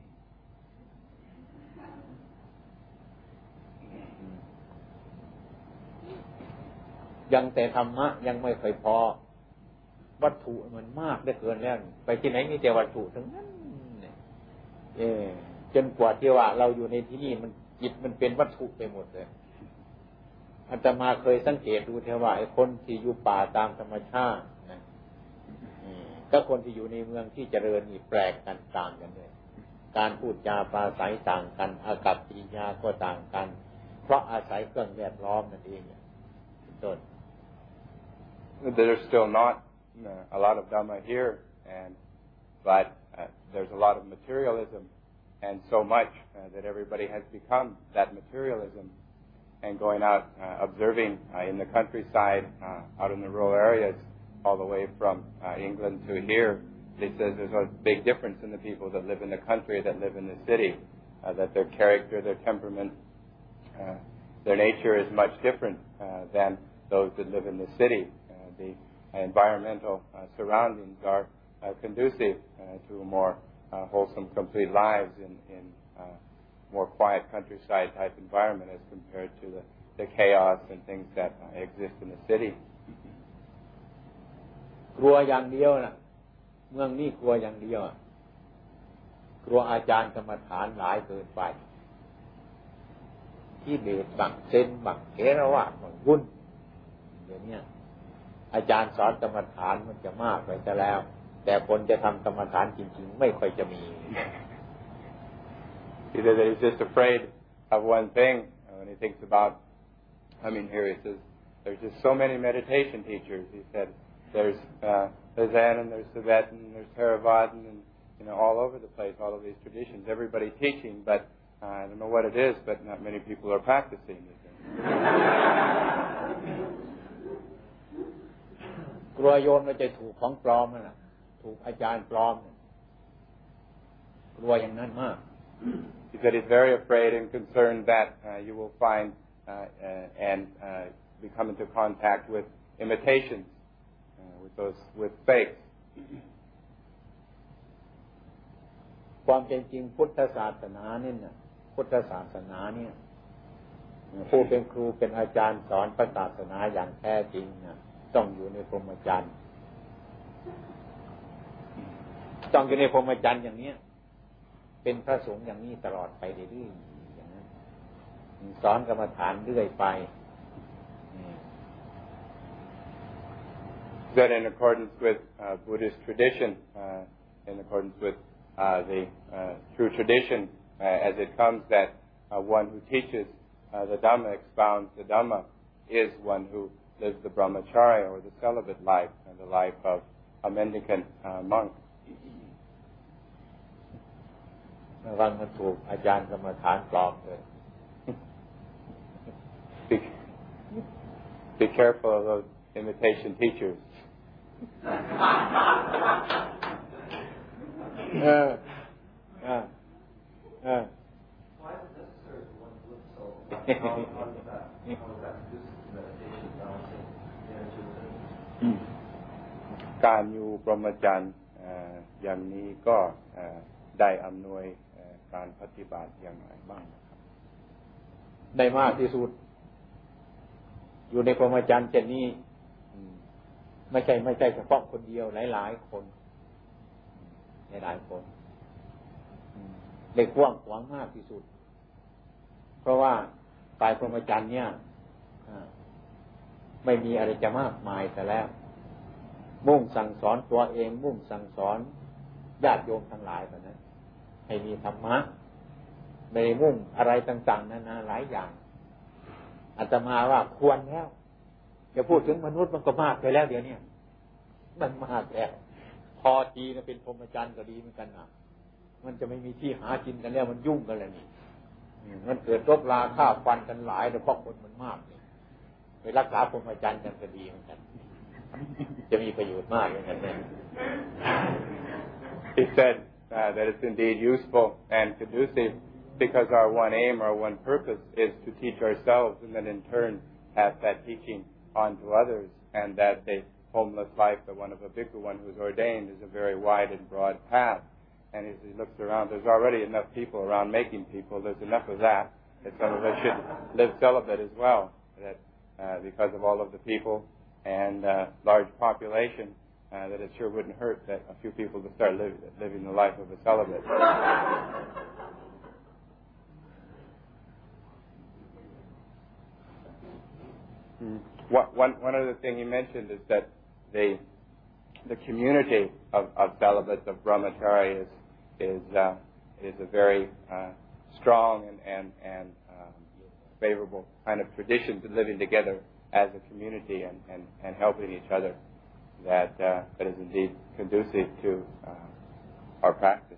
ยังแต่ธรรมะยังไม่ค่อยพอวัตถุมันมากได้เกินแล้วไปที่ไหนมีแต่วัตถุทั้งนั้นเออจนกว่าที่ว่าเราอยู่ในที่นี่มันจิตมันเป็นวัตถุไปหมดเลยอาตมาเคยสังเกตดูเท่าว่าไอ้คนที่อยู่ป่าตามธรรมชาตินะก็คนที่อยู่ในเมืองที่เจริญนี่แปลกกันต่างกันเลยการพูดจาปราศัยต่างกันอากัปกิริยาก็ต่างกันเพราะอาศัยเครื่องแวดล้อมนั่นเองต้น There's still not uh, a lot of Dhamma here, and but uh, there's a lot of materialism, and so much uh, that everybody has become that materialism, and going out uh, observing uh, in the countryside, uh, out in the rural areas, all the way from uh, England to here. He says there's a big difference in the people that live in the country that live in the city, uh, that their character, their temperament, uh, their nature is much different uh, than those that live in the city. The environmental uh, surroundings are uh, conducive uh, to a more uh, wholesome, complete lives in, in uh, more quiet countryside type environment as compared to the, the chaos and things that uh, exist in the city. กลัวอย่างเดียวนะเมืองนี้กลัวอย่างเดียวกลัวอาจารย์กรรมฐานหลายเกินไปที่เดชบังเซนบังเกรวะบังวุ่นเดี๋ยวนี้อาจารย์สอนกรรมฐานมันจะมากไปซะแล้วแต่คนจะทำกรรมฐานจริงๆไม่ค่อยจะมี He said that he's just afraid of one thing when he thinks about, I mean, here he says, there's just so many meditation teachers. He said, there's uh, there's Zen and there's Tibetan and there's Theravada and, you know, all over the place, all of these traditions. Everybody teaching, but uh, I don't know what it is, but not many people are practicing. กลัวโยมเราจะถูกของปลอมน่ะถูกอาจารย์ปลอมกลัวอย่างนั้นมาก He said he's very afraid and concerned that uh, you will find uh, uh, and uh, we come into contact with imitations, uh, with those with fakes. ความเป็นจริงพุทธศาสนาเนี่ยนะพุทธศาสนาเนี่ยผู้เป็นครูเป็นอาจารย์สอนพระศาสนาอย่างแท้จริงนะต้องอยู่ในพรหมจรรย์ต้องอยู่ในพรหมจรรย์อย่างนี้เป็นพระสงฆ์อย่างนี้ตลอดไปเรื่อยๆอย่างนั้นสอนกรรมฐานเรื่อยไป That in accordance with uh, Buddhist tradition, uh, in accordance with uh, the uh, true tradition uh, as it comes, that uh, one who teaches uh, the Dhamma, expounds the Dhamma, is one who lives the brahmacharya or the celibate life, and the life of a mendicant uh, monk. ระวังมันถูกอาจารย์กรรมฐานปลอมเลย Be, be careful of those imitation teachers. เออเออเออ Why is it necessary for one to live so? How, how does that, how does that produce meditation, balancing the energy within? การอยู่พรหมจรรย์อย่างนี้ก็ได้อำนวยการปฏิบัติอย่างไรบ้างครับได้มากที่สุดอยู่ในพรหมจรรย์เช่นนี้ไม่ใช่ไม่ใช่เฉพาะคนเดียวหลายๆคนหลายๆคนได้กว้างขวางมากที่สุดเพราะว่าตายพรหมจรรย์เนี่ยไม่มีอะไรจะมากมายแต่แล้วมุ่งสั่งสอนตัวเองมุ่งสั่งสอนญาติโยมทั้งหลายแบบนั้นให้มีธรรมะไม่มุ่งอะไรต่างๆนานาหลายอย่างอาตมาว่าควรแล้วอย่าพูดถึงมนุษย์มันก็มากไปแล้วเดี๋ยวนี้มันมากแล้วพอทีนะเป็นพรหมจรรย์ก็ดีเหมือนกันนะมันจะไม่มีที่หากินกันแล้วมันยุ่งกันแล้วนี่มันเกิดรบราฆ่าฟันกันหลายแต่เพราะคนมันมากนี่ไปรักษาพรหมจรรย์กันก็ดีเหมือนกันจะมีประโยชน์มากอย่างนั้นเลย He said uh, that it's indeed useful and conducive because our one aim, our one purpose is to teach ourselves and then in turn pass that teaching on to others, and that the homeless life, the one of a bhikkhu, one who's ordained, is a very wide and broad path. And as he looks around, there's already enough people around making people. There's enough of that that some of us should live celibate as well, that uh, because of all of the people and uh, large population, uh, that it sure wouldn't hurt that a few people to start live, living the life of a celibate. mm. One, one other thing he mentioned is that the the community of, of celibates, of brahmachari, is is uh, is a very uh, strong and and, and um, favorable kind of tradition to living together as a community and, and, and helping each other. That uh, that is indeed conducive to uh, our practice.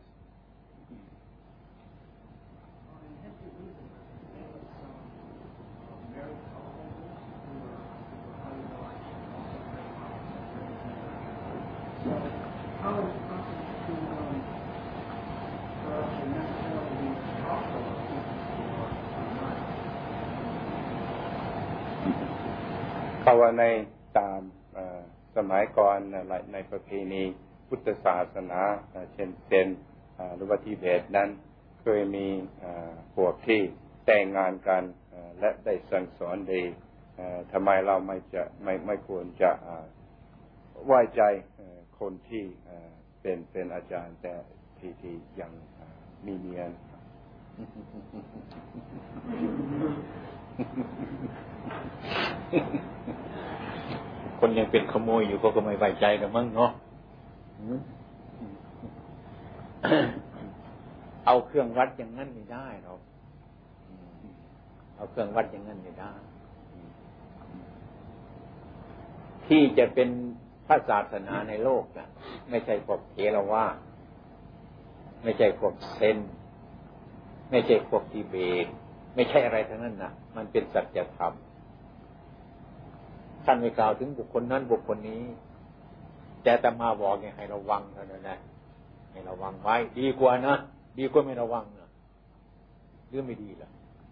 Kawaในตามสมัยก่อนในประเพณีพุทธศาสนาเช่นเซนหรือว่าทิเบตนั้นเคยมีพวกที่แต่งงานกันและได้สั่งสอนดีทำไมเราไม่จะไม่ไม่ควรจะไว้ใจคนที่เป็นเป็นอาจารย์แต่ที่ที่ยังมีเมียคนยังเป็นขโมยอยู่เขาก็ไม่ไว้ใจกันมั้งเนาะเอาเครื่องวัดอย่างนั้นไม่ได้หรอกเอาเครื่องวัดอย่างนั้นไม่ได้ที่จะเป็นพระศาสนาในโลกน่ะไม่ใช่พวกเถรวาทไม่ใช่พวกเซนไม่ใช่พวกทิเบตไม่ใช่อะไรทั้งนั้นน่ะมันเป็นสัจธรรมท่านไม่กล่าวถึงบุคคลนั้นบุคคลนี้แต่อาตมาบอกไงให้ระวังเท่านั้นแหละให้ระวังไว้ดีกว่านะดีกว่าไม่ระวังนะหรือไม่ดีล่ะ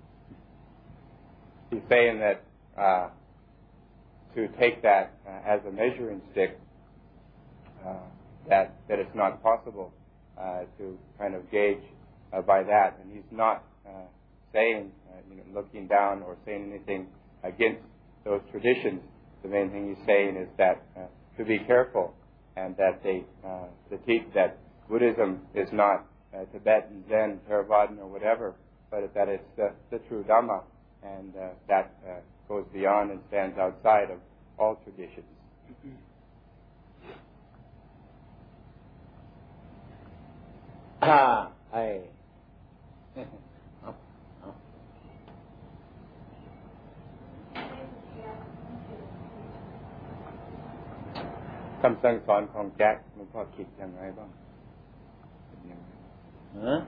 He's saying that uh, to take that uh, as a measuring stick, uh, that that it's not possible uh, to kind of gauge uh, by that, and he's not uh, saying, uh, you know, looking down or saying anything against those traditions. The main thing he's saying is that uh, to be careful, and that they uh, to teach that Buddhism is not uh, Tibetan, Zen, Theravadan, or whatever, but that it's the, the true Dhamma, and uh, that uh, goes beyond and stands outside of all traditions. อ่าไอคำสั่งสอนของแจ็คหลวงพ่อคิดยังไงบ้างฮะ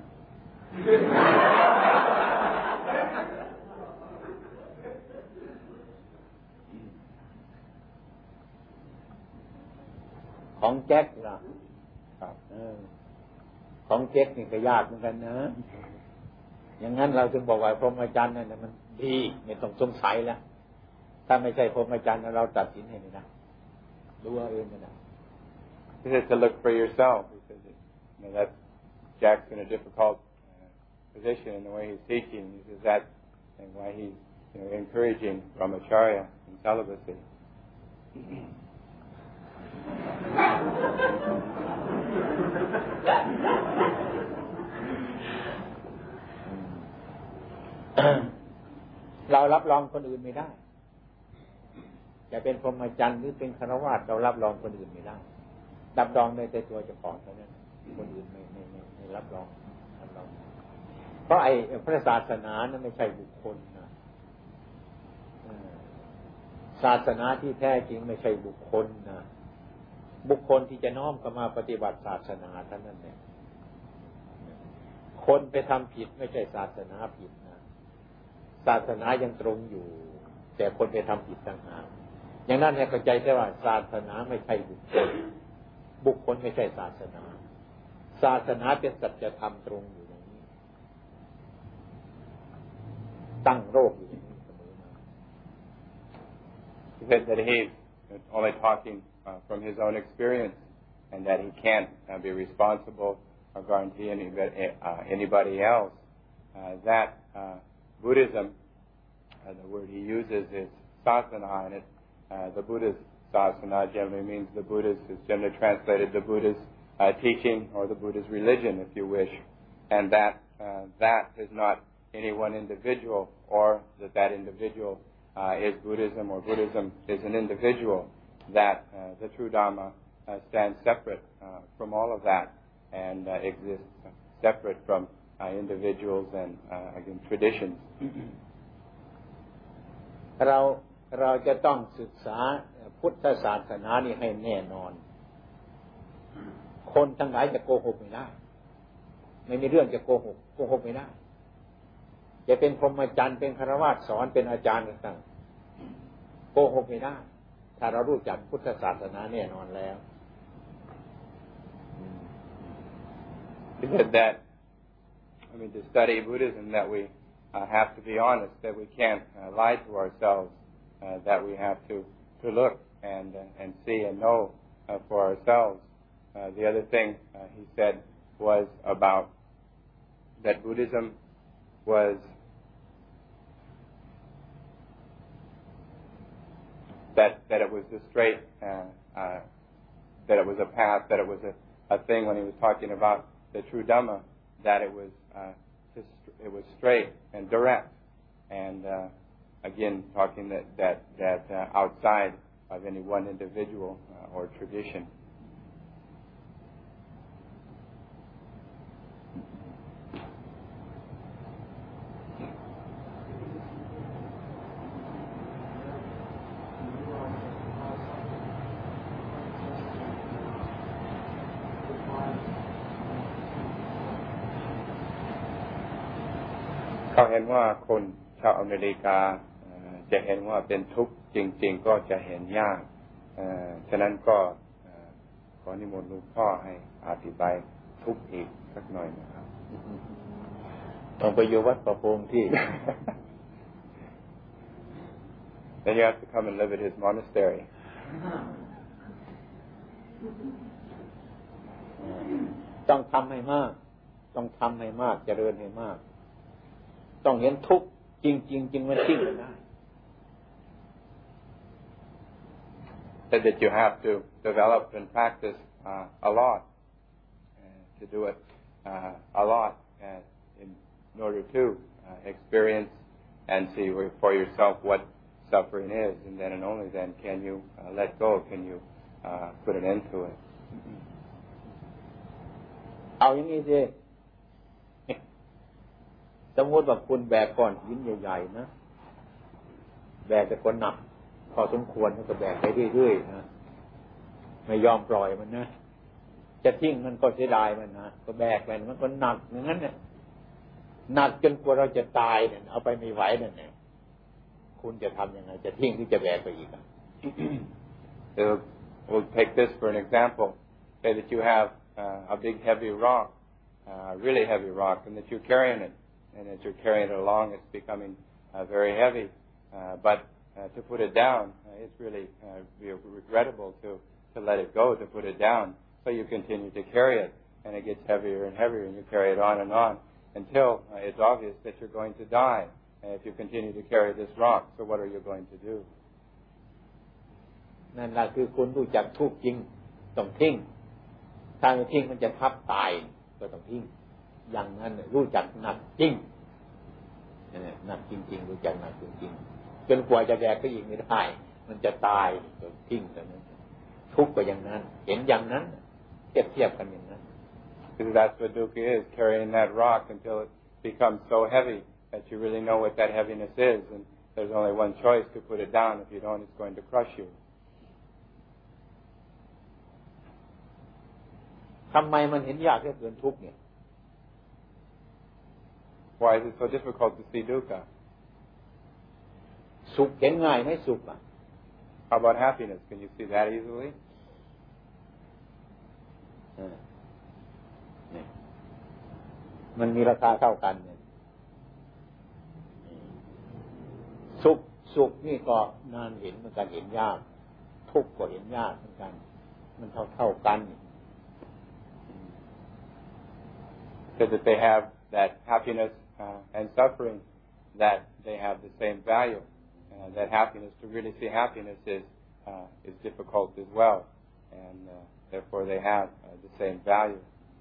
ของแจ็คล่ะครับเออของแจ็คนี่ก็ยากเหมือนกันนะอย่างนั้นเราถึงบอกว่าพรหมจรรย์นั่นมันดีไม่ต้องสงสัยแล้วถ้าไม่ใช่พรหมจรรย์เราตัดสินให้ไม่ได้ดูเอาเองก็ได้ He says to look for yourself. He says, you know, that's Jack's in a difficult uh, position in the way he's teaching. He says that and why he's you know, encouraging brahmacharya and celibacy. เรารับรองคนอื่นไม่ได้จะเป็นพรหมจรรย์หรือเป็นฆราวาสเรารับรองคนอื่นไม่ได้รับรองในแต่ตัวเจ้าของเท่านั้นคนอื่นไม่ไม่ไม่ไม่รับรองรับรองเพราะไอ้พระศาสนานั้นไม่ใช่บุคคลนะศาสนาที่แท้จริงไม่ใช่บุคคลนะบุคคลที่จะน้อมเข้ามาปฏิบัติศาสนาเท่านั้นเนี่ยคนไปทำผิดไม่ใช่ศาสนาผิดนะศาสนายังตรงอยู่แต่คนไปทำผิดต่างหากอย่างนั้นให้เข้าใจได้ว่าศาสนาไม่ใช่บุคคลบุคคลไม่ใช่ศาสนาศาสนาเป็นสัจธรรมตรงอยู่อย่างนี้ตั้งโรคอยู่อย่างนี้เสมอมา He said that he's only talking uh, from his own experience and that he can't uh, be responsible or guarantee anybody, uh, anybody else. Uh, that uh, Buddhism, uh, the word he uses is sasana, and it, uh, the Buddha's sasana generally means the Buddha's, is generally translated the Buddha's uh, teaching or the Buddha's religion, if you wish, and that uh, that is not any one individual, or that that individual uh, is Buddhism or Buddhism is an individual, that uh, the true Dhamma uh, stands separate uh, from all of that and uh, exists separate from uh, individuals and, uh, again, traditions. เราเราจะต้องศึกษาพุทธศาสนานี่ให้แน่นอนคนทั้งหลายจะโกหกไม่ได้ไม่มีเรื่องจะโกหกโกหกไม่ได้จะเป็นพรหมจรรย์เป็นฆราวาสสอนเป็นอาจารย์ต่างๆโกหกไม่ได้ถ้าเรารู้จักพุทธศาสนาแน่นอนแล้ว He said that, I mean, to study Buddhism, that we uh, have to be honest, that we can't uh, lie to ourselves, uh, that we have to, to look and uh, and see and know uh, for ourselves. Uh, the other thing uh, he said was about that Buddhism was that that it was the straight, uh, uh, that it was a path, that it was a, a thing when he was talking about the true Dhamma, that it was uh, just, it was straight and direct, and uh, again, talking that, that, that uh, outside of any one individual uh, or tradition. เขาเห็นว่าคนชาวอเมริกาจะเห็นว่าเป็นทุกข์จริงๆก็จะเห็นยากฉะนั้นก็ขอนิมนต์หลวงพ่อให้อธิบายทุกข์อีกสักหน่อยนะครับต้องไปอยู่วัดประพงที่ Then you have to come and live at his monastery. ต้องทำให้มากต้องทำให้มากเจริญให้มากต้องเห็นทุกข์จริงๆจริงมันทิ้งไม่ได้ Said that you have to develop and practice uh, a lot uh, to do it uh, a lot uh, in, in order to uh, experience and see for yourself what suffering is, and then and only then can you uh, let go, can you uh, put an end to it. เอาอย่างนี้สิสมมติว่าคุณแบกก้อนหินใหญ่ๆนะแบกแต่คนหนักพอสมควรมันก็แบกไปเรื่อยๆนะไม่ยอมปล่อยมันนะจะทิ้งมันก็เสียดายมันนะก็แบกไปมันก็หนักอย่างนั้นเนี่ยหนักจนกว่าเราจะตายเนี่ยเอาไปไม่ไหวนั่นแหละคุณจะทำยังไงจะทิ้งหรือจะแบกไปอีกอ่ะ So we'll take this for an example. Say that you have uh, a big heavy rock, uh, really heavy rock, and that you're carrying it. And as you're carrying it along, it's becoming uh, very heavy. Uh, but uh, to put it down, uh, it's really uh, regrettable to, to let it go, to put it down. So you continue to carry it, and it gets heavier and heavier, and you carry it on and on until uh, it's obvious that you're going to die. And if you continue to carry this rock, so what are you going to do? นั่นแหละคือคุณรู้จักทุกข์จริงต้องทิ้งถ้าไม่ทิ้งมันจะทับตายก็ต้องทิ้งอย่างนั้นรู้จักหนักจริงนี่หนักจริงๆรู้จักหนักจริงๆจนกว่าจะแบกไปอีกไม่ได้มันจะตายก็ทิ้งตรงนั้นทุกข์ก็อย่างนั้นเห็นอย่างนั้นเทียบเทียบกันอย่างนั้น Because that's what dukkha is, carrying that rock until it becomes so heavy that you really know what that heaviness is, and there's only one choice to put it down. If you don't, it's going to crush you. ทำไมมันเห็นยากแค่เกินทุกข์เนี่ย Why is it so difficult to see dukkha? สุขเห็นง่ายไหมสุขอ่ะ How about happiness? Can you see that easily? มันมีราคาเท่ากันเนี่ยสุขสุขนี่ก็นานเห็นเหมือนกันเห็นยากทุกข์ก็เห็นยากเหมือนกันมันเท่าเท่ากัน So that they have that happiness uh, and suffering, that they have the same value. Uh, that happiness, to really see happiness is uh, is difficult as well, and uh, therefore they have uh, the same value.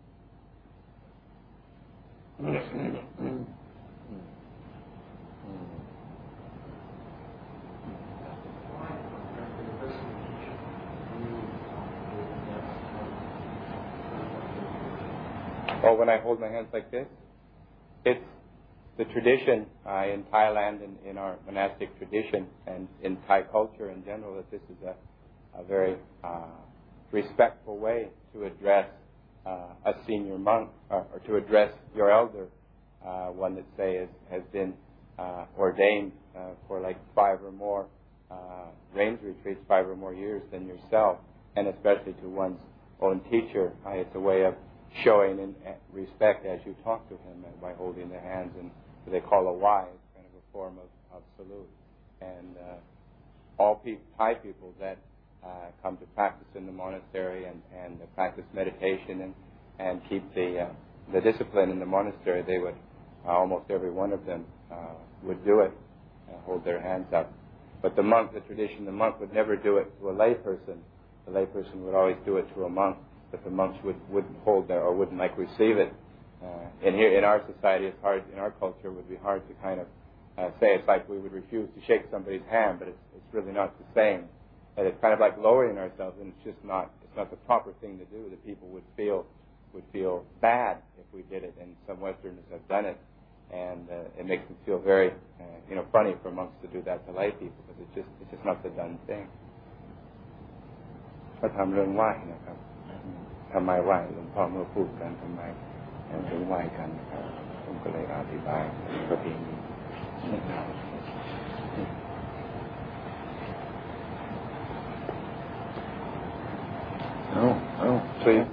Or when I hold my hands like this, it's the tradition uh, in Thailand and in our monastic tradition and in Thai culture in general that this is a, a very uh, respectful way to address uh, a senior monk or, or to address your elder, uh, one that say is, has been uh, ordained uh, for like five or more uh, rains retreats, five or more years than yourself, and especially to one's own teacher. Uh, it's a way of showing in respect as you talk to him by holding the hands, and what they call a wai, kind of a form of, of salute. And uh, all pe- Thai people that uh, come to practice in the monastery and, and uh, practice meditation and, and keep the uh, the discipline in the monastery, they would, uh, almost every one of them uh, would do it, uh, hold their hands up. But the monk, the tradition, the monk would never do it to a lay person. The lay person would always do it to a monk. But the monks would, wouldn't hold there or wouldn't like receive it. Uh, and here in our society, it's hard, in our culture, it would be hard to kind of uh, say it's like we would refuse to shake somebody's hand, but it's, it's really not the same. And it's kind of like lowering ourselves, and it's just not, it's not the proper thing to do. The people would feel, would feel bad if we did it, and some Westerners have done it. And uh, it makes them feel very, uh, you know, funny for monks to do that to lay people, because it's just, it's just not the done thing. ก็ทำเรื่องไหว้นะครับทำไมไหว้หลวงพ่อเมื่อพูดกันทำไมถึงไหว้กันนะครับผมก็เลยอธิบายประเพณีเอาเอา please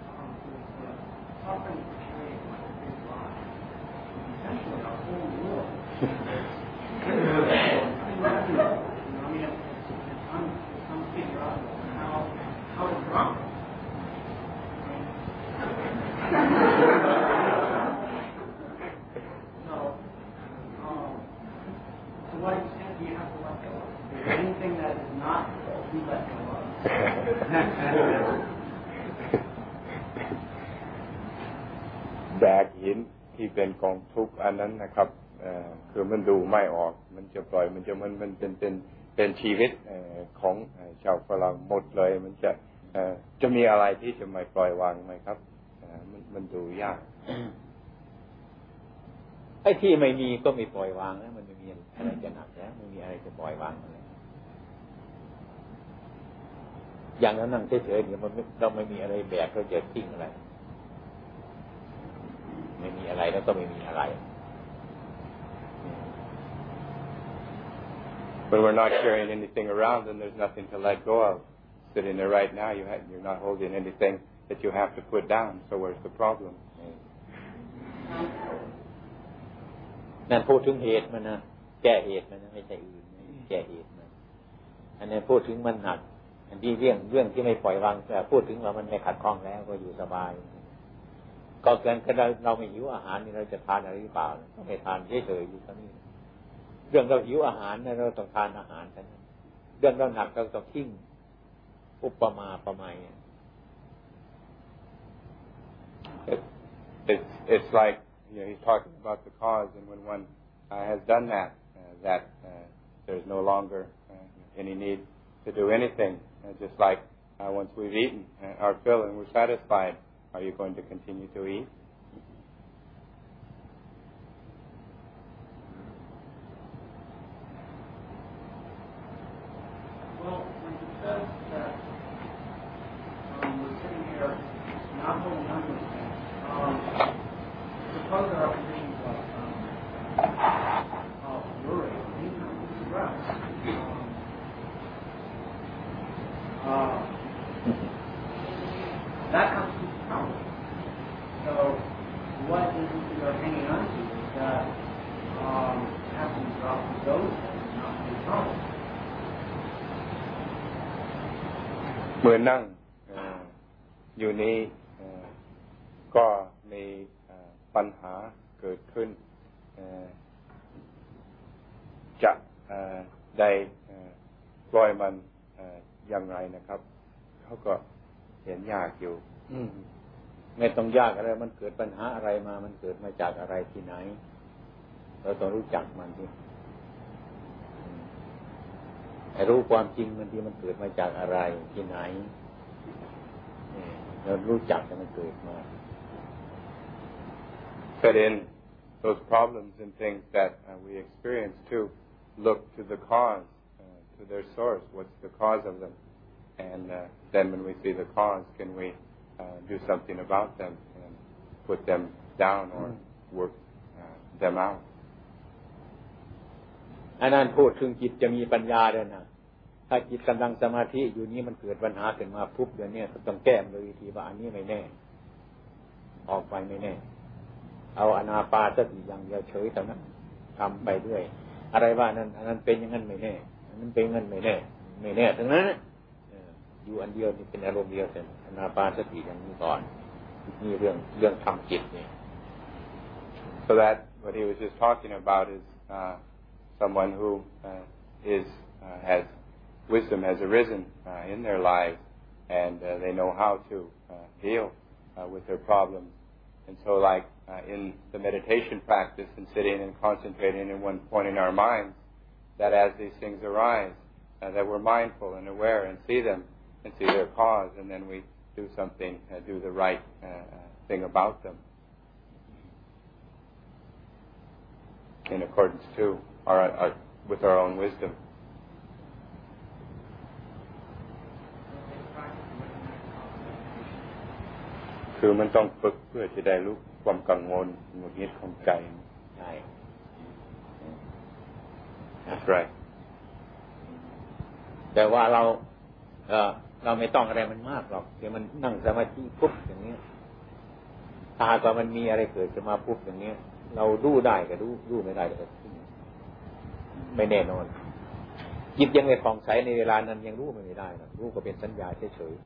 แบกหินที่เป็นกองทุกข์อันนั้นนะครับคือมันดูไม่ออกมันจะปล่อยมันจะมันมันเป็นเป็นเป็นชีวิตของชาวฝรั่งหมดเลยมันจะจะมีอะไรที่จะไม่ปล่อยวางไหมครับมันมันดูยากไอ้ที่ไม่มีก็ไม่ปล่อยวางแล้วมันไม่มีอะไรจะหนักแล้วไม่มีอะไรจะปล่อยวางอะไรอย่างนั้นนั่งเฉยๆเนี่ยมันเราไม่มีอะไรแบกเราจะทิ้งอะไรไม่มีอะไรแล้วก็ไม่มีอะไร When we're not carrying anything around, then there's nothing to let go of. Sitting there right now, you have, you're not holding anything that you have to put down. So where's the problem? นั่นพูดถึงเหตุมันนะแก้เหตุมันนะไม่ใช่อื่นแก้เหตุมันอันนี้พูดถึงมันหนักอันที่เรื่องเรื่องที่ไม่ปล่อยวางแต่พูดถึงว่ามันไม่ขัดข้องแล้วก็อยู่สบายก็เกินก็เราเราไม่หิวอาหารนี่เราจะทานอะไรหรือเปล่าก็ไม่ทานเฉยๆอยู่ตรงนี้เรื่องเราหิวอาหารเนี่ยเราต้องทานอาหารกันเรื่องเราหนักเราต้องทิ้งอุปมาประไมย It's it's like you know he's talking about the cause, and when one uh, has done that, uh, that uh, there's no longer uh, any need to do anything. Uh, just like uh, once we've eaten uh, our fill and we're satisfied, are you going to continue to eat? Well, when he says that um, we're sitting here not holding on to anything, um, suppose there are conditions of, um, of worry, stress, um, uh, that constitutes power. So what is it you're hanging on to is that um, having to drop those things, not be trouble. เมื่อนั่งอยู่นี้ก็มีปัญหาเกิดขึ้นจะได้ปล่อยมันอย่างไรนะครับเขาก็เห็นยากอยู่ไม่ต้องยากอะไรมันเกิดปัญหาอะไรมามันเกิดมาจากอะไรที่ไหนเราต้องรู้จักมันที่ให้รู้ความจริงมันที่มันเกิดมาจากอะไรที่ไหนเรารู้จักแต่มันเกิดมา Fit in those problems and things that uh, we experience to look to the cause, uh, to their source. What's the cause of them? And uh, then when we see the cause, can we uh, do something about them and put them down or work uh, them out? อันนั้นพูดถึงจิตจะมีปัญญาด้วยนะถ้าจิตกำลังสมาธิอยู่นี้มันเกิดปัญหาขึ้นมาปุ๊บเดี๋ยวนี้ต้องแก้โดยวิธีว่าอันนี้ไม่แน่ออกไปไม่แน่เอาอนาปานสติอย่างเดียวเฉยเท่านั้นทำไปด้วยอะไรว่านั้นอันนั้นเป็นอย่างนั้นไม่แน่อันนั้นเป็นอย่างนั้นไม่แน่ไม่แน่ทั้งนั้นอยู่อันเดียวนี่เป็นอารมณ์เดียวเสร็จอนาปานสติอย่างนี้ก่อนนี่เรื่องเรื่องทำจิตนี่ So that what he was just talking about is uh, someone who uh, is uh, has wisdom has arisen uh, in their lives, and uh, they know how to uh, deal uh, with their problems. And so like uh, in the meditation practice and sitting and concentrating in one point in our minds, that as these things arise, uh, that we're mindful and aware and see them and see their cause, and then we do something, uh, do the right uh, thing about them in accordance to our, our with our own wisdom. คือมันต้องฝึกเพื่อจะได้รู้ความกังวลหงุดหงิดของใจใช่ That's right แต่ว่าเราเออเราไม่ต้องอะไรมันมากหรอกเดี๋ยวมันนั่งสมาธิปุ๊บอย่างนี้ถ้าหากว่ามันมีอะไรเกิดขึ้นมาปุ๊บอย่างนี้เรารู้ได้ก็รู้รู้ไม่ได้ก็ไม่แน่นอนจิตยังไม่ผ่องใสในเวลานั้นยังรู้ไม่ได้นะรู้ก็เป็นสัญญาเฉยๆ